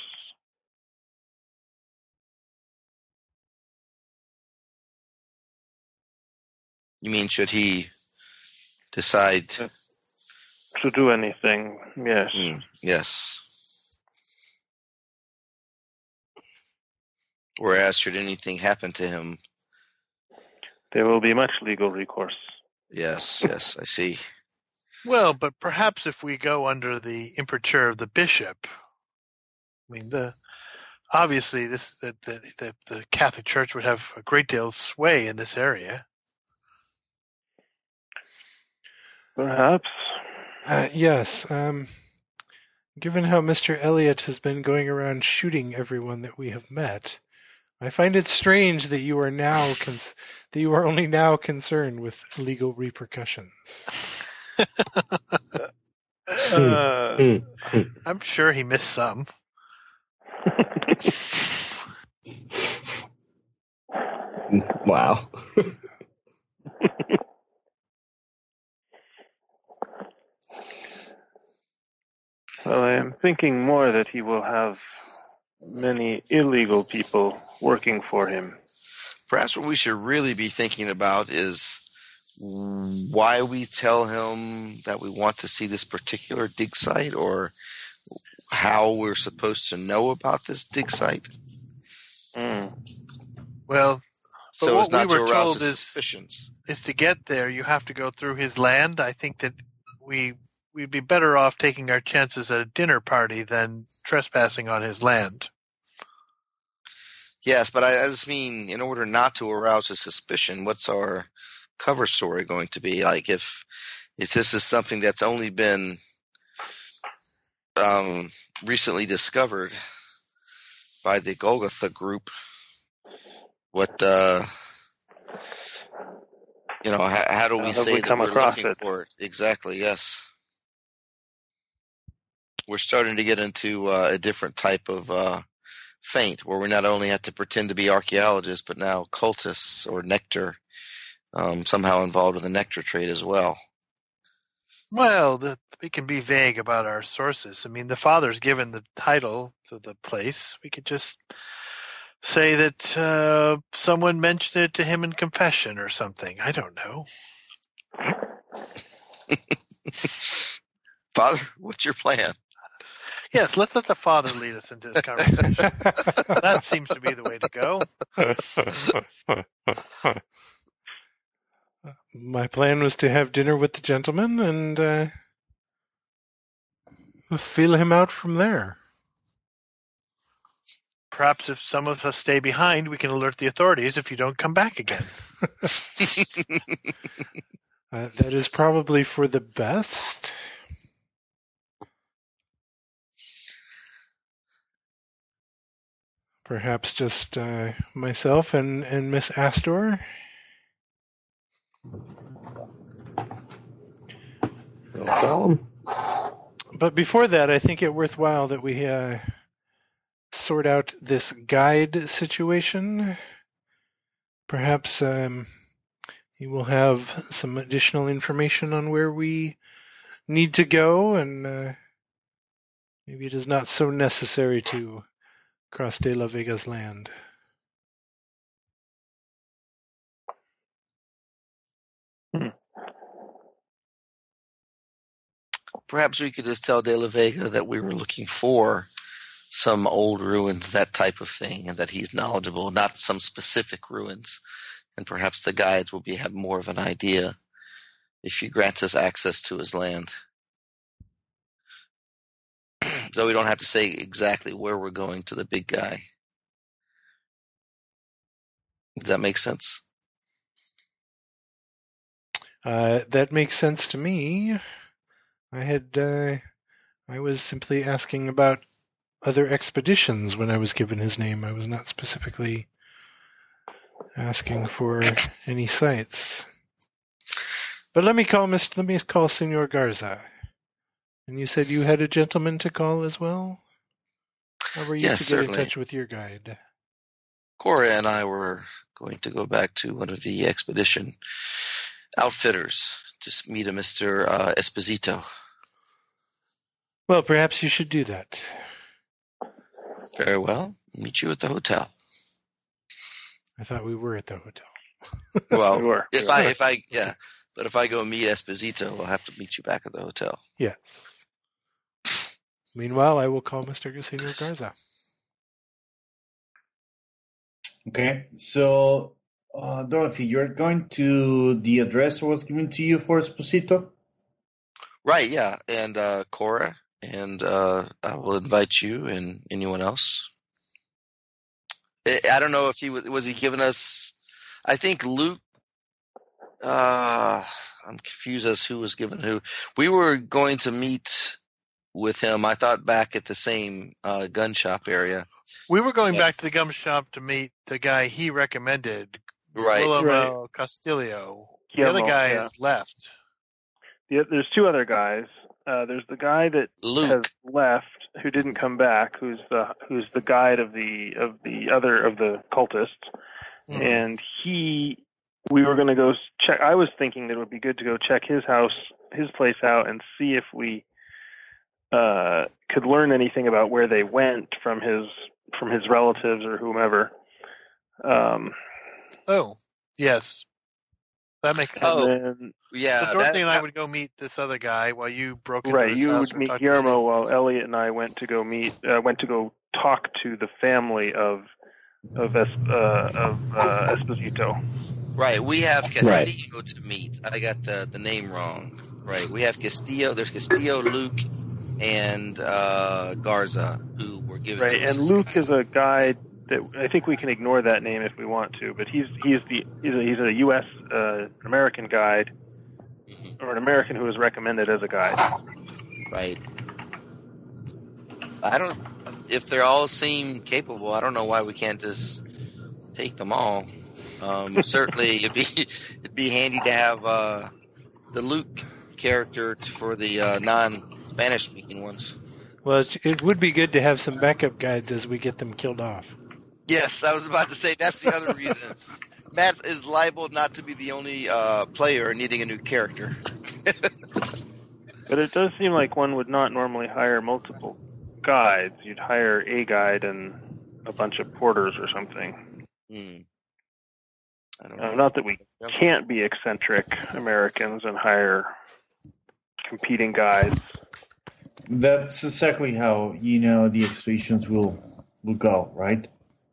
Speaker 5: You mean should he decide?
Speaker 2: To do anything, yes.
Speaker 5: Yes. Whereas should anything happen to him,
Speaker 2: There will be much legal recourse.
Speaker 5: yes, I see.
Speaker 4: Well, but perhaps if we go under the imprimatur of the bishop, I mean, obviously the Catholic Church would have a great deal of sway in this area.
Speaker 2: Perhaps.
Speaker 1: Yes. Given how Mr. Elliot has been going around shooting everyone that we have met, I find it strange that you are now that you are only now concerned with legal repercussions.
Speaker 4: I'm sure he missed some.
Speaker 6: Wow.
Speaker 2: Well, I am thinking more that he will have many illegal people working for him.
Speaker 5: Perhaps what we should really be thinking about is why we tell him that we want to see this particular dig site, or how we're supposed to know about this dig site.
Speaker 4: Well,
Speaker 5: So
Speaker 4: what
Speaker 5: as not
Speaker 4: we
Speaker 5: to
Speaker 4: were
Speaker 5: arouse
Speaker 4: told
Speaker 5: his
Speaker 4: is-
Speaker 5: suspicions.
Speaker 4: is to get there, you have to go through his land. I think that we'd be better off taking our chances at a dinner party than trespassing on his land.
Speaker 5: Yes, but I just mean, in order not to arouse his suspicion, what's our cover story going to be? Like, if this is something that's only been recently discovered by the Golgotha group, what how do we
Speaker 2: Have
Speaker 5: say
Speaker 2: we
Speaker 5: that
Speaker 2: come
Speaker 5: we're
Speaker 2: across
Speaker 5: looking
Speaker 2: it?
Speaker 5: for it? Exactly, yes. We're starting to get into a different type of feint, where we not only have to pretend to be archaeologists, but now cultists or nectar, somehow involved with the nectar trade as well.
Speaker 4: Well, we can be vague about our sources. I mean, the father's given the title to the place. We could just say that someone mentioned it to him in confession or something. I don't know.
Speaker 5: Father, what's your plan?
Speaker 4: Yes, let's let the father lead us into this conversation. That seems to be the way to go.
Speaker 1: My plan was to have dinner with the gentleman and feel him out from there.
Speaker 4: Perhaps if some of us stay behind, we can alert the authorities if you don't come back again.
Speaker 1: That is probably for the best. Perhaps just myself and Miss Astor.
Speaker 6: No problem.
Speaker 1: But before that, I think it worthwhile that we sort out this guide situation. Perhaps you will have some additional information on where we need to go, and maybe it is not so necessary to cross De La Vega's land.
Speaker 5: Perhaps we could just tell De La Vega that we were looking for some old ruins, that type of thing, and that he's knowledgeable, not some specific ruins. And perhaps the guides will have more of an idea if he grants us access to his land. So we don't have to say exactly where we're going to the big guy. Does that make sense?
Speaker 1: That makes sense to me. I was simply asking about other expeditions when I was given his name. I was not specifically asking for any sites. But let me call Senor Garza. And you said you had a gentleman to call as well? How were you
Speaker 5: Yes,
Speaker 1: to get
Speaker 5: certainly.
Speaker 1: in touch with your guide?
Speaker 5: Cora and I were going to go back to one of the expedition outfitters to meet a Mr. Esposito.
Speaker 1: Well, perhaps you should do that.
Speaker 5: Very well. Meet you at the hotel.
Speaker 1: I thought we were at the hotel.
Speaker 5: Well,
Speaker 2: We were.
Speaker 5: if I go meet Esposito, I'll have to meet you back at the hotel.
Speaker 1: Yes. Meanwhile, I will call Mr. Senor Garza.
Speaker 3: Okay, so Dorothy, you're going to the address that was given to you for Esposito?
Speaker 5: Right, yeah. And Cora, and I will invite you and anyone else. I don't know if he was he giving us. I think Luke I'm confused as who was given who. We were going to meet with him, I thought, back at the same gun shop area.
Speaker 4: We were going back to the gum shop to meet the guy he recommended,
Speaker 5: Right.
Speaker 4: Guillermo Castillo. The other guy has left.
Speaker 2: There's two other guys. There's the guy that
Speaker 5: Luke.
Speaker 2: has left, who didn't come back, who's the guide of the cultists, and we were going to go check. I was thinking that it would be good to go check his place out, and see if we could learn anything about where they went from his relatives or whomever.
Speaker 4: Oh, yes. That makes sense.
Speaker 5: Yeah.
Speaker 4: So Dorothy and I would go meet this other guy while you broke into his
Speaker 2: you
Speaker 4: house.
Speaker 2: would meet Guillermo while Elliot and I went to go talk to the family of Esposito.
Speaker 5: Right. We have Castillo to meet. I got the name wrong. Right. We have Castillo. There's Castillo, Luke, and Garza, who were given to us.
Speaker 2: And Luke is a guide that I think we can ignore that name if we want to, but he's a U.S. American guide, or an American who was recommended as a guide. Right.
Speaker 5: If they all seem capable, I don't know why we can't just take them all. Certainly, it'd be handy to have the Luke character for the non-Spanish speaking ones.
Speaker 7: Well, it would be good to have some backup guides as we get them killed off.
Speaker 5: Yes, I was about to say that's the other reason. Matt is liable not to be the only player needing a new character.
Speaker 2: But it does seem like one would not normally hire multiple guides. You'd hire a guide and a bunch of porters or something.
Speaker 5: I don't know.
Speaker 2: Not that we can't be eccentric Americans and hire competing guides.
Speaker 3: That's exactly how the expeditions will go, right?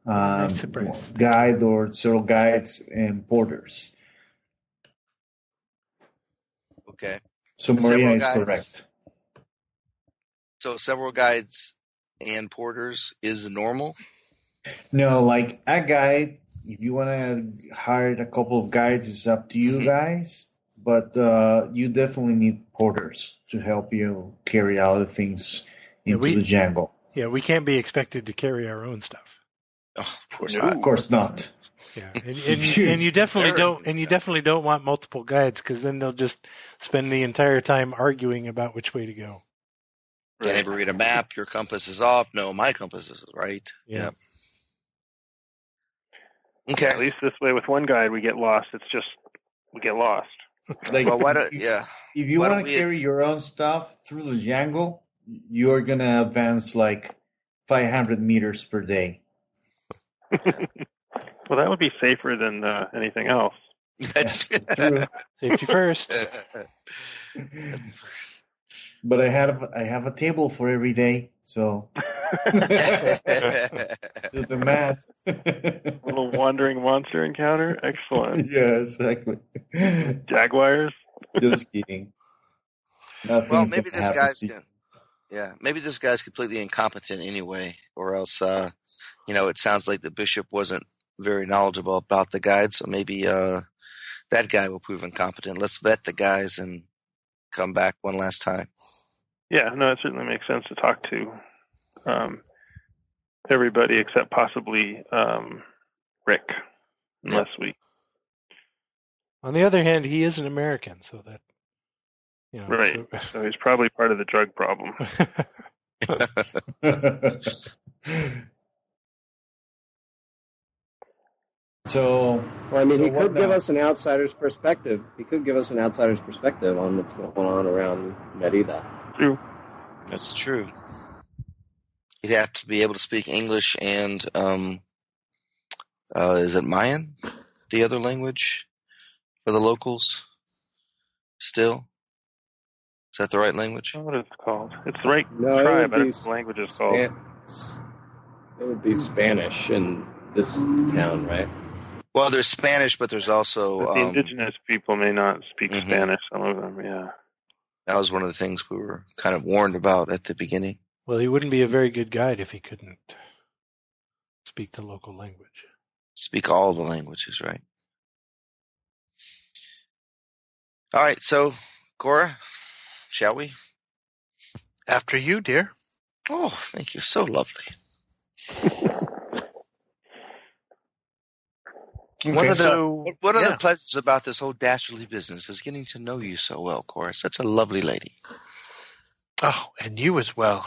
Speaker 3: Guide or several guides and porters.
Speaker 5: Okay.
Speaker 3: So Maria is correct.
Speaker 5: So several guides and porters is normal?
Speaker 3: No, like a guide, if you want to hire a couple of guides, it's up to you guys. But you definitely need porters to help you carry out the things into the jungle.
Speaker 7: Yeah, we can't be expected to carry our own stuff.
Speaker 5: Oh, of course
Speaker 3: not.
Speaker 5: not.
Speaker 3: Of course not.
Speaker 7: Yeah, and you definitely don't. And you definitely don't want multiple guides, because then they'll just spend the entire time arguing about which way to go.
Speaker 5: Can't ever read a map. Your compass is off. No, my compass is right.
Speaker 7: Yeah.
Speaker 5: Okay.
Speaker 2: At least this way, with one guide, we get lost. It's just we get lost.
Speaker 3: Like,
Speaker 5: well,
Speaker 3: if you want to carry your own stuff through the jungle, you're gonna advance like 500 meters per day.
Speaker 2: Well, that would be safer than anything else.
Speaker 5: That's
Speaker 3: true.
Speaker 7: Safety first.
Speaker 3: But I have a table for every day, so do the math.
Speaker 2: Little wandering monster encounter. Excellent.
Speaker 3: Yeah, exactly.
Speaker 2: Jaguars.
Speaker 3: Just kidding.
Speaker 5: Well, maybe this guy's maybe this guy's completely incompetent anyway, or else it sounds like the bishop wasn't very knowledgeable about the guide, so maybe that guy will prove incompetent. Let's vet the guys and come back one last time.
Speaker 2: Yeah, no, it certainly makes sense to talk to everybody except possibly Rick, unless we.
Speaker 7: On the other hand, he is an American, so that.
Speaker 2: Right. So he's probably part of the drug problem.
Speaker 3: So,
Speaker 6: he could give us an outsider's perspective. He could give us an outsider's perspective on what's going on around Merida.
Speaker 2: True.
Speaker 5: That's true. He'd have to be able to speak English and, is it Mayan? The other language for the locals? Still? Is that the right language?
Speaker 2: What is it called? It's the right tribe, but the language is called.
Speaker 6: It would be Spanish in this town, right?
Speaker 5: Well, there's Spanish, but there's also...
Speaker 2: But the indigenous people may not speak Spanish, some of them, yeah.
Speaker 5: That was one of the things we were kind of warned about at the beginning.
Speaker 7: Well, he wouldn't be a very good guide if he couldn't speak the local language.
Speaker 5: Speak all the languages, right? All right, so Cora, shall we?
Speaker 4: After you, dear.
Speaker 5: Oh, thank you. So lovely. One of the pleasures about this whole Dashley business is getting to know you so well, Cora. Such a lovely lady.
Speaker 4: Oh, and you as well.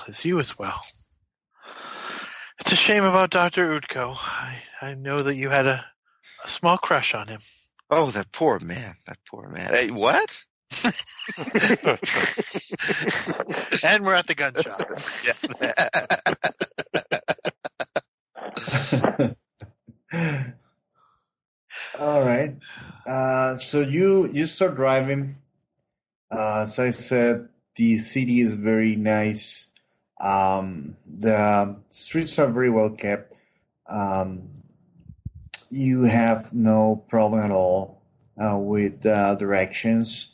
Speaker 4: It's a shame about Dr. Utko. I know that you had a small crush on him.
Speaker 5: Oh, that poor man. Hey, what?
Speaker 4: And we're at the gun shop.
Speaker 3: Yeah. All right. So you start driving. As I said, the city is very nice. The streets are very well kept. You have no problem at all with directions.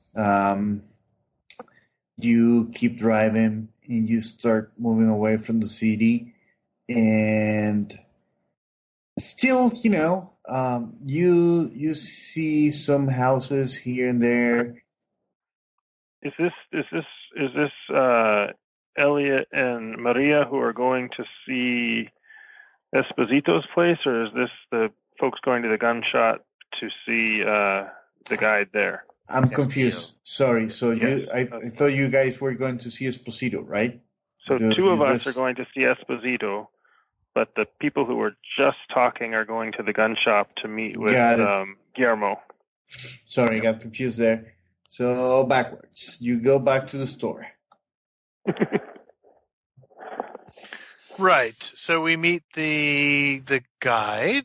Speaker 3: You keep driving and you start moving away from the city, and still, you see some houses here and there.
Speaker 2: Is this Elliot and Maria who are going to see Esposito's place, or is this the folks going to the gun shop to see the guide there?
Speaker 3: I'm confused. Sorry. So I thought you guys were going to see Esposito, right?
Speaker 2: So two of us are going to see Esposito, but the people who were just talking are going to the gun shop to meet with Guillermo.
Speaker 3: Sorry, I got confused there. So backwards. You go back to the store.
Speaker 4: Right. So we meet the guide.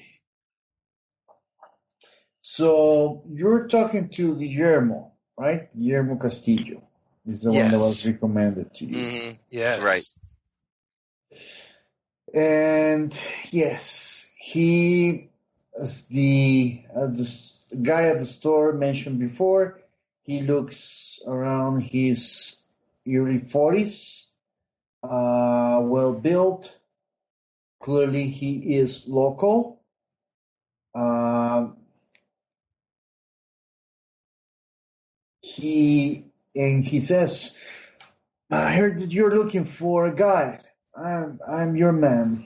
Speaker 3: So you're talking to Guillermo, right? Guillermo Castillo is the one that was recommended to you.
Speaker 5: Mm-hmm.
Speaker 4: Yes.
Speaker 5: Right.
Speaker 3: And yes, he, as the guy at the store mentioned before, he looks around his early 40s, well built. Clearly, he is local. He says, "I heard that you're looking for a guide. I'm your man."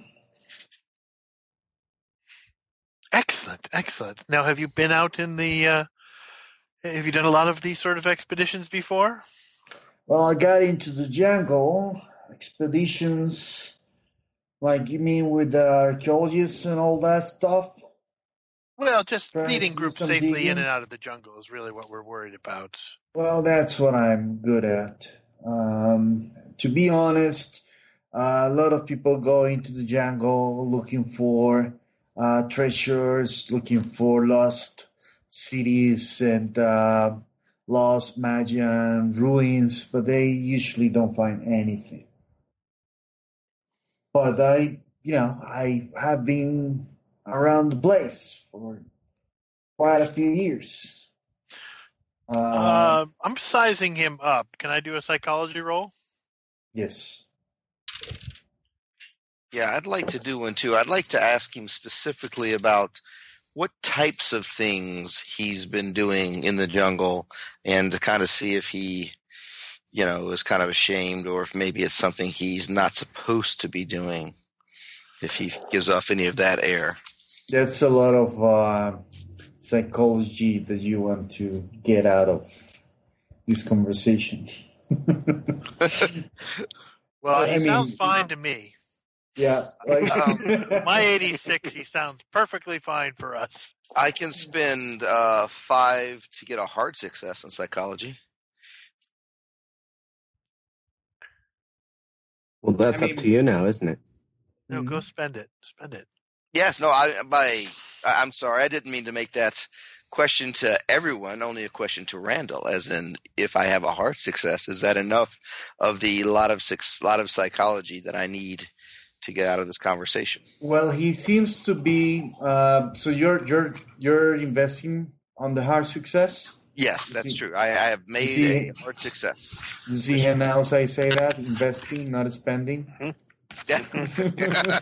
Speaker 4: Excellent. Now, have you been out in the? Have you done a lot of these sort of expeditions before?
Speaker 3: Well, I got into the jungle expeditions. Like, you mean with the archaeologists and all that stuff?
Speaker 4: Well, just leading groups safely in and out of the jungle is really what we're worried about.
Speaker 3: Well, that's what I'm good at. To be honest, a lot of people go into the jungle looking for treasures, looking for lost cities and lost Magian ruins, but they usually don't find anything. But I have been around the place for quite a few years.
Speaker 4: I'm sizing him up. Can I do a psychology roll?
Speaker 3: Yes.
Speaker 5: Yeah, I'd like to do one too. I'd like to ask him specifically about what types of things he's been doing in the jungle, and to kind of see if he, is kind of ashamed, or if maybe it's something he's not supposed to be doing, if he gives off any of that air.
Speaker 3: That's a lot of psychology that you want to get out of this conversation.
Speaker 4: Well, he sounds fine to me.
Speaker 3: Yeah.
Speaker 4: My 86, he sounds perfectly fine for us.
Speaker 5: I can spend 5 to get a hard success in psychology.
Speaker 6: Well, that's up to you now, isn't it?
Speaker 4: No, go spend it.
Speaker 5: Yes, no, I'm sorry. I didn't mean to make that question to everyone, only a question to Randall, as in, if I have a hard success, is that enough of the lot of psychology that I need to get out of this conversation?
Speaker 3: Well, he seems to be. So you're investing on the hard success?
Speaker 5: Yes, that's true. I have made a hard success.
Speaker 3: You see how now I say that? Investing, not spending.
Speaker 5: Yeah.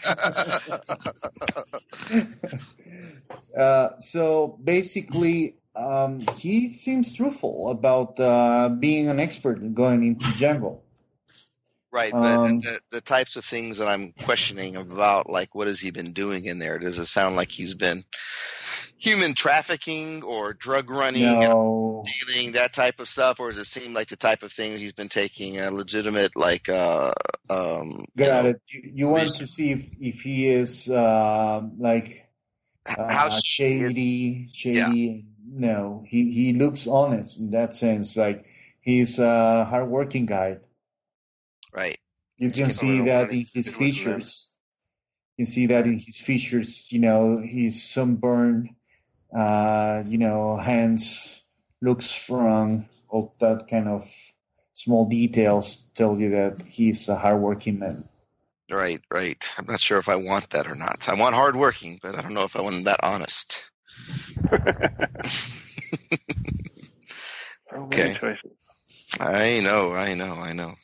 Speaker 3: So basically, he seems truthful about being an expert in going into jungle.
Speaker 5: Right, but the types of things that I'm questioning about, like what has he been doing in there? Does it sound like he's been human trafficking or drug running,
Speaker 3: No.
Speaker 5: dealing, that type of stuff, or does it seem like the type of thing he's been taking a legitimate, like,
Speaker 3: Got it. You want to see if he is like
Speaker 5: how
Speaker 3: shady?
Speaker 5: Yeah.
Speaker 3: No, he looks honest in that sense. Like he's a hardworking guy.
Speaker 5: Right.
Speaker 3: You can see that in his features. You can see that in his features. You know, he's sunburned. You know, hands look strong. All that kind of small details tell you that he's a hardworking man.
Speaker 5: Right. I'm not sure if I want that or not. I want hardworking, but I don't know if I want that honest. Okay. I know.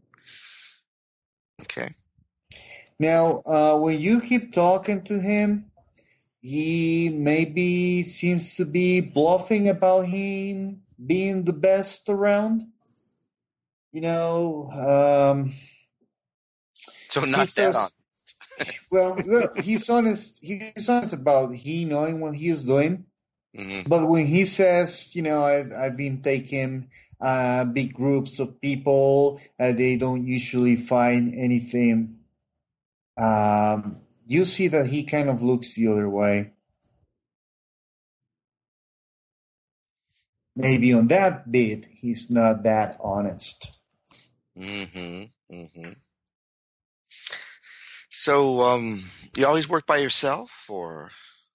Speaker 5: Okay.
Speaker 3: Now, when you keep talking to him, he maybe seems to be bluffing about him being the best around. You know,
Speaker 5: so not that honest.
Speaker 3: Well, look, he's honest. He's honest about he knowing what he is doing.
Speaker 5: Mm-hmm.
Speaker 3: But when he says, you know, I've been taking big groups of people, they don't usually find anything. You see that he kind of looks the other way. Maybe on that bit, he's not that honest.
Speaker 5: Mm-hmm. So, you always work by yourself, or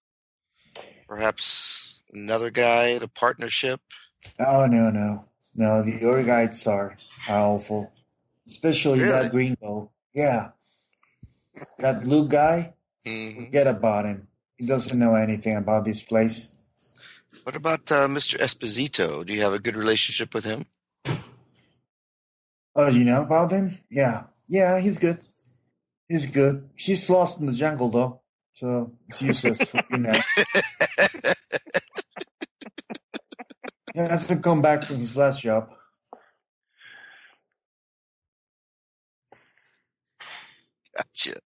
Speaker 5: perhaps another guide, a partnership?
Speaker 3: Oh, no. The other guides are awful, especially that gringo. Yeah, that blue guy.
Speaker 5: Mm-hmm.
Speaker 3: Forget about him. He doesn't know anything about this place.
Speaker 5: What about Mr. Esposito? Do you have a good relationship with him?
Speaker 3: Oh, you know about him? Yeah, he's good. He's lost in the jungle, though, so it's useless for you now. He hasn't come back from his last job.
Speaker 5: Gotcha.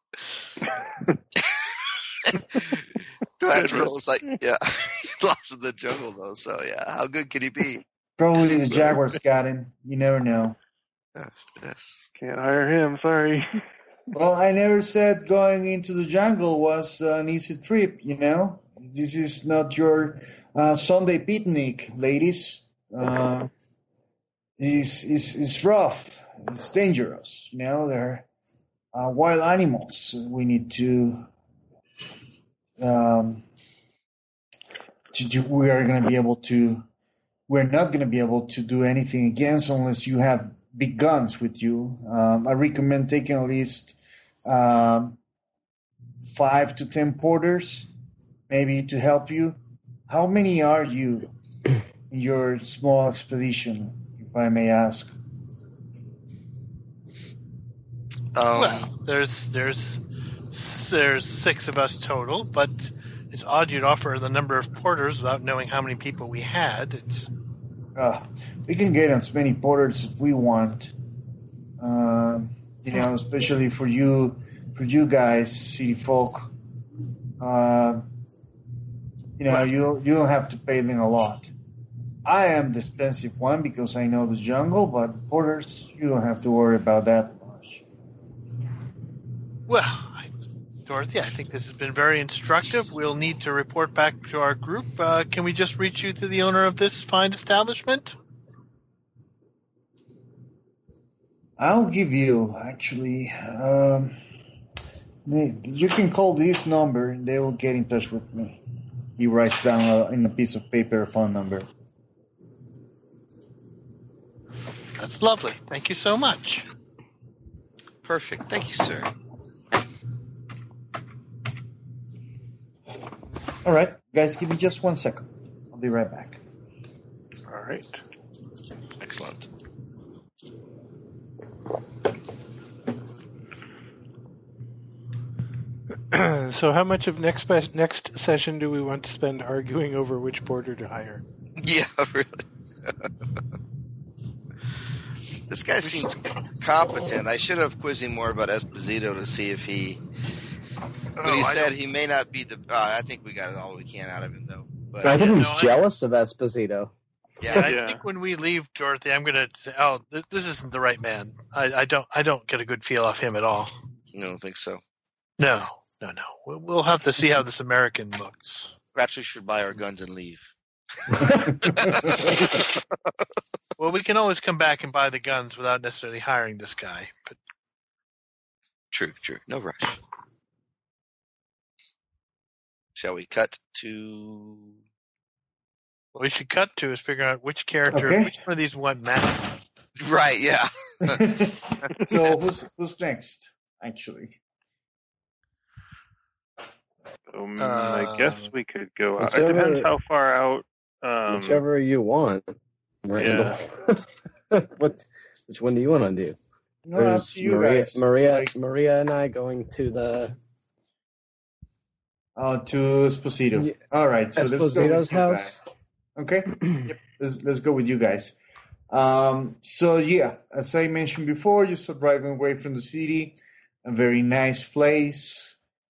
Speaker 5: Quattro was like, yeah, he lost in the jungle, though, so yeah, how good could he be?
Speaker 3: Probably the Jaguars got him. You never know.
Speaker 5: Yes.
Speaker 2: Can't hire him, sorry.
Speaker 3: Well, I never said going into the jungle was an easy trip, you know? This is not your Sunday picnic, ladies. It's rough. It's dangerous, you know? They're wild animals. We need to... we are going to be able to... We're not going to be able to do anything against unless you have big guns with you. I recommend taking at least 5 to 10 porters, maybe, to help you. How many are you in your small expedition, if I may ask?
Speaker 4: Well, there's 6 of us total, but it's odd you'd offer the number of porters without knowing how many people we had.
Speaker 3: We can get as many porters if we want. You know, especially for you guys, city folk. You know, you don't have to pay them a lot. I am the expensive one because I know the jungle, but porters, you don't have to worry about that much.
Speaker 4: Well, Dorothy, I think this has been very instructive. We'll need to report back to our group. Can we just reach you through the owner of this fine establishment?
Speaker 3: I'll give you, actually, you can call this number and they will get in touch with me. He writes down in a piece of paper a phone number.
Speaker 4: That's lovely. Thank you so much.
Speaker 5: Perfect. Thank you, sir.
Speaker 3: All right, guys, give me just 1 second. I'll be right back.
Speaker 2: All right.
Speaker 5: Excellent.
Speaker 7: So how much of next session do we want to spend arguing over which porter to hire?
Speaker 5: Yeah, really. This guy seems competent. I should have quizzed him more about Esposito to see if he. But he said he may not be the. I think we got all we can out of him, though. But
Speaker 6: I think he's jealous of Esposito.
Speaker 5: Yeah,
Speaker 4: I think when we leave Dorothy, I'm going to say, "Oh, this isn't the right man." I don't get a good feel off him at all.
Speaker 5: You don't think so?
Speaker 4: No. We'll have to see how this American looks.
Speaker 5: Perhaps we should buy our guns and leave.
Speaker 4: Well, we can always come back and buy the guns without necessarily hiring this guy. But
Speaker 5: True. No rush. Shall we cut to?
Speaker 4: what we should cut to is figure out which character,
Speaker 3: Okay.
Speaker 4: which one of these want Matt.
Speaker 5: Right. Yeah.
Speaker 3: So who's next? Actually,
Speaker 2: I guess we could go out. It
Speaker 6: whichever-
Speaker 2: depends how far out.
Speaker 6: Whichever you want. Randall. Which one do you want to do?
Speaker 3: no, that's
Speaker 6: There's
Speaker 3: you
Speaker 6: Maria,
Speaker 3: guys.
Speaker 6: Maria,
Speaker 3: Like,
Speaker 6: Maria, and I going to the
Speaker 3: to Esposito.
Speaker 6: Yeah.
Speaker 3: All right, so let's go with
Speaker 6: Esposito's
Speaker 3: you
Speaker 6: house.
Speaker 3: guys. Okay. Yep. Let's go with you guys. So yeah, as I mentioned before, you start driving away from the city. A very nice place.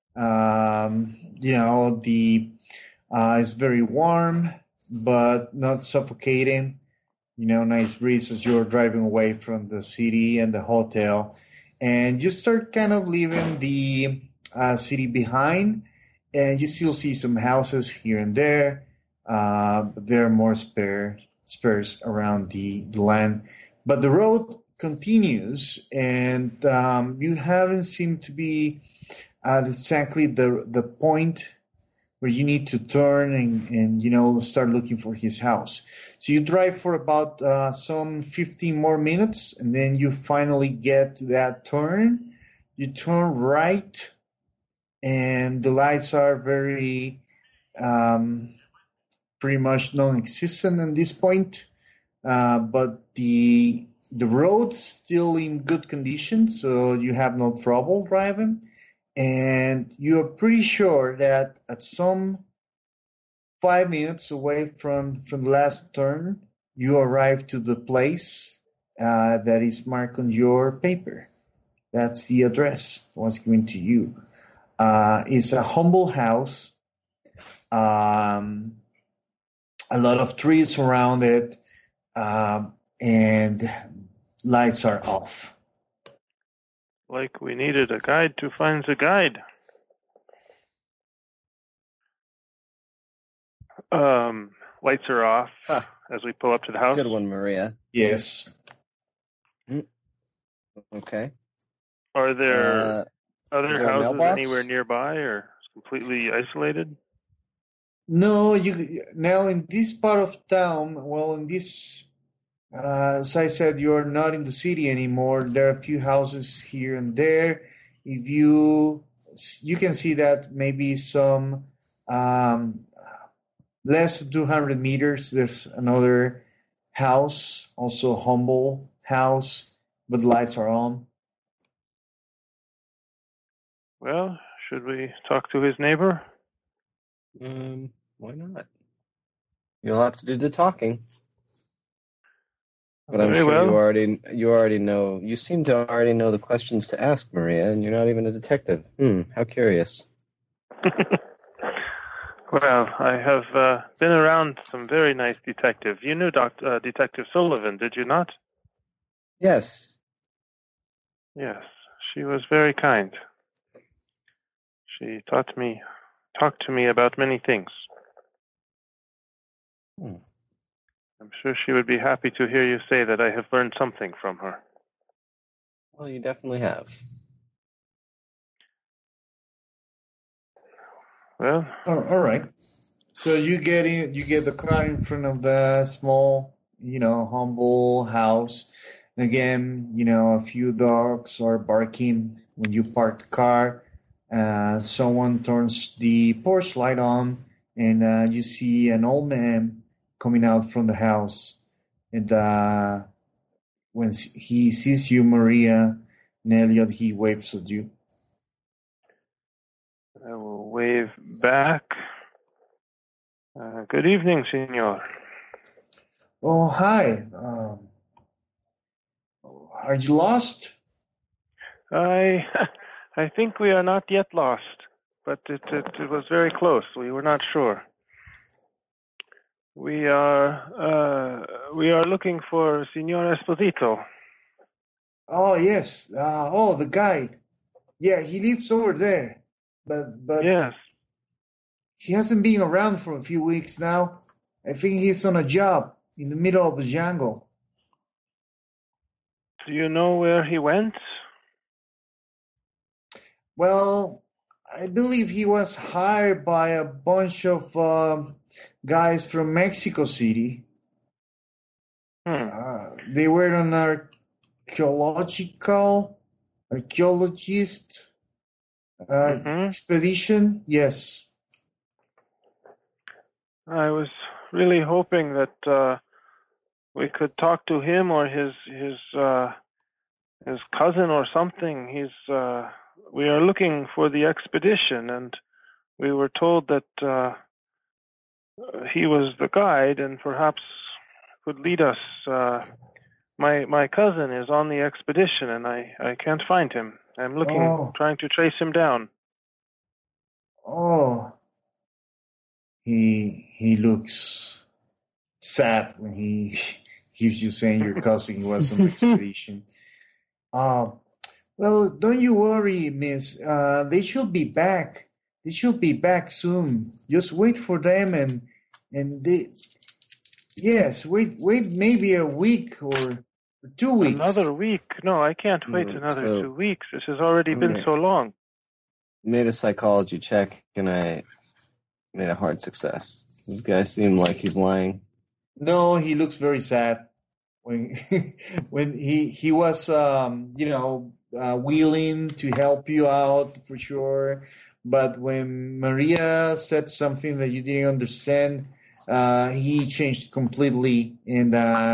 Speaker 3: It's very warm, but not suffocating. Nice breeze as you're driving away from the city and the hotel, and you start kind of leaving the city behind, and you still see some houses here and there. But there are more spares around the land, but the road continues, and you haven't seemed to be at exactly the point where you need to turn and start looking for his house. So you drive for about some 15 more minutes, and then you finally get to that turn. You turn right, and the lights are very pretty much non-existent at this point. But the road's still in good condition, so you have no trouble driving. And you're pretty sure that at some 5 minutes away from the last turn, you arrive to the place that is marked on your paper. That's the address that was given to you. It's a humble house. A lot of trees around it, and lights are off.
Speaker 2: Like we needed a guide to find the guide. Lights are off
Speaker 6: Huh.
Speaker 2: as we pull up to the house.
Speaker 6: Good one, Maria.
Speaker 3: Yes.
Speaker 6: Okay.
Speaker 2: Are there
Speaker 6: Is
Speaker 2: other
Speaker 6: there a
Speaker 2: houses
Speaker 6: mailbox?
Speaker 2: anywhere nearby, or completely isolated?
Speaker 3: No, now in this part of town, as I said, you're not in the city anymore. There are a few houses here and there. If you can see that maybe some less than 200 meters, there's another house, also a humble house, but the lights are on.
Speaker 2: Well, should we talk to his neighbor?
Speaker 6: Why not? You'll have to do the talking. But I'm
Speaker 2: Very
Speaker 6: sure
Speaker 2: well.
Speaker 6: you already know. You seem to already know the questions to ask, Maria, and you're not even a detective. How curious.
Speaker 2: Well, I have been around some very nice detectives. You knew Detective Sullivan, did you not?
Speaker 6: Yes.
Speaker 2: Yes, she was very kind. She talked to me about many things. I'm sure she would be happy to hear you say that I have learned something from her.
Speaker 6: Well, you definitely have.
Speaker 2: Well,
Speaker 3: All right. So you get the car in front of the small, humble house. Again, a few dogs are barking when you park the car. Someone turns the porch light on, and you see an old man coming out from the house. And when he sees you, Maria and Elliot, he waves at you.
Speaker 2: I will wave back. Good evening, Senor.
Speaker 3: Oh, hi. Are you lost?
Speaker 2: I think we are not yet lost, but it was very close. We were not sure. We are looking for Senor Esposito.
Speaker 3: Oh, yes. The guide. Yeah, he lives over there. But
Speaker 2: Yes.
Speaker 3: he hasn't been around for a few weeks now. I think he's on a job in the middle of the jungle.
Speaker 2: Do you know where he went?
Speaker 3: Well, I believe he was hired by a bunch of guys from Mexico City. They were an archaeologist expedition. Yes.
Speaker 2: I was really hoping that we could talk to him or his cousin or something. We are looking for the expedition, and we were told that he was the guide and perhaps could lead us. My cousin is on the expedition, and I can't find him. I'm looking, trying to trace him down.
Speaker 3: Oh, he looks sad when he hears you saying your cousin was on the expedition. Well, don't you worry, miss. They should be back. They should be back soon. Just wait for them and they. Yes, wait maybe a week or 2 weeks.
Speaker 2: Another week? No, I can't wait another 2 weeks. This has already been so long.
Speaker 6: Made a psychology check and I made a hard success. This guy seemed like he's lying.
Speaker 3: No, he looks very sad. When he was willing to help you out for sure, but when Maria said something that you didn't understand, he changed completely, and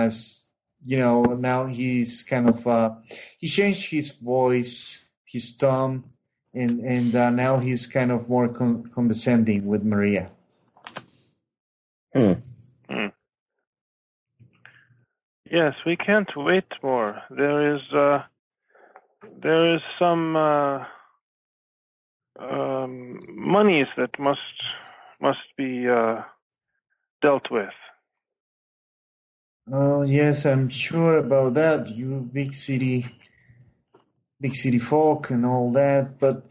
Speaker 3: now he's kind of he changed his voice, his tone, and now he's kind of more condescending with Maria.
Speaker 2: Yes, we can't wait more. There is some monies that must be dealt with.
Speaker 3: Oh yes, I'm sure about that. You big city folk and all that, but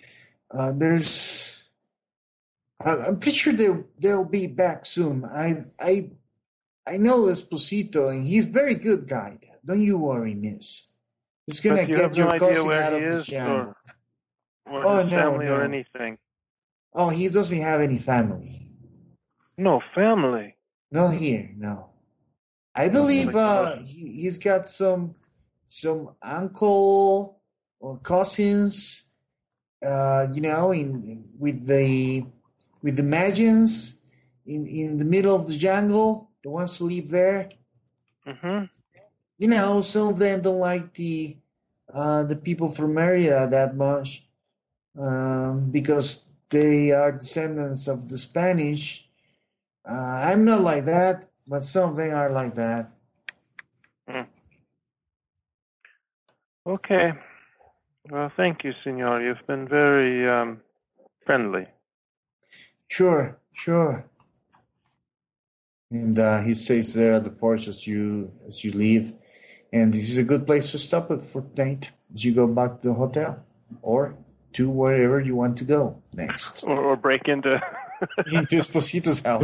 Speaker 3: I'm pretty sure they'll be back soon. I know Esposito, and he's a very good guide. Don't you worry, miss. He's gonna get your cousin out of the jungle.
Speaker 2: Or his family or anything.
Speaker 3: Oh, he doesn't have any family.
Speaker 2: No family.
Speaker 3: Not here, no. I believe he's got some uncle or cousins, with the Magians in the middle of the jungle. The ones who live there.
Speaker 2: Mm-hmm.
Speaker 3: Some of them don't like the people from area that much because they are descendants of the Spanish. I'm not like that, but some of them are like that.
Speaker 2: Okay. Well, thank you, Senor. You've been very friendly.
Speaker 3: Sure. And he stays there at the porch as you leave. And this is a good place to stop it for tonight as you go back to the hotel or to wherever you want to go next.
Speaker 2: Or break into
Speaker 3: Esposito's house.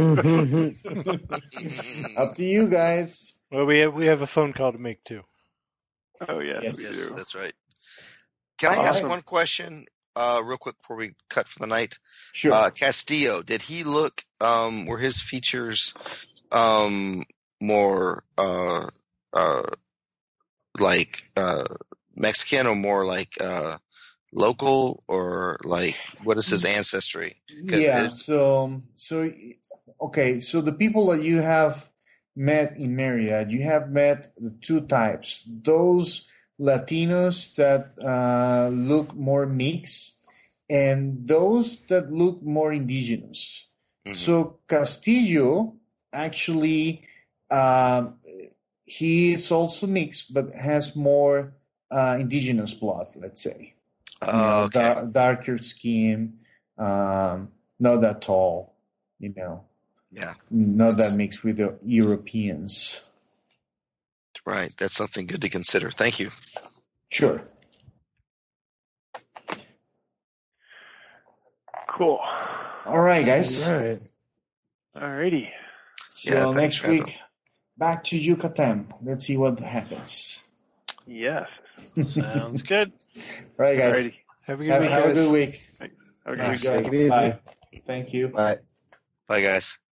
Speaker 3: Up to you guys.
Speaker 7: Well, we have a phone call to make too.
Speaker 2: Oh yes,
Speaker 5: yes, that's right. Can I ask one question real quick before we cut for the night?
Speaker 3: Sure.
Speaker 5: Castillo, did he look? Were his features more like Mexican or more like local, or like what is his ancestry?
Speaker 3: Yeah. So the people that you have met in Marriott, you have met the two types. Those Latinos that look more mixed, and those that look more indigenous.
Speaker 5: Mhm.
Speaker 3: So Castillo actually, he is also mixed, but has more indigenous blood, let's say.
Speaker 5: Okay.
Speaker 3: Darker skin, not that tall,
Speaker 5: Yeah.
Speaker 3: not that mixed with the Europeans.
Speaker 5: Right. That's something good to consider. Thank you.
Speaker 3: Sure.
Speaker 2: Cool.
Speaker 3: All right, guys.
Speaker 7: Right.
Speaker 2: Alrighty.
Speaker 3: So
Speaker 5: Yeah, thanks,
Speaker 3: next
Speaker 5: Trevor.
Speaker 3: week, back to Yucatan. Let's see what happens.
Speaker 2: Yes.
Speaker 4: Sounds good.
Speaker 3: All right, guys.
Speaker 2: Alrighty.
Speaker 7: Have a good
Speaker 3: Have,
Speaker 7: week,
Speaker 3: have a
Speaker 7: guys.
Speaker 3: good week.
Speaker 2: Have a good
Speaker 3: Thanks,
Speaker 2: week, guys.
Speaker 6: Take it easy.
Speaker 3: Bye. Thank you.
Speaker 6: Bye.
Speaker 5: Bye, guys.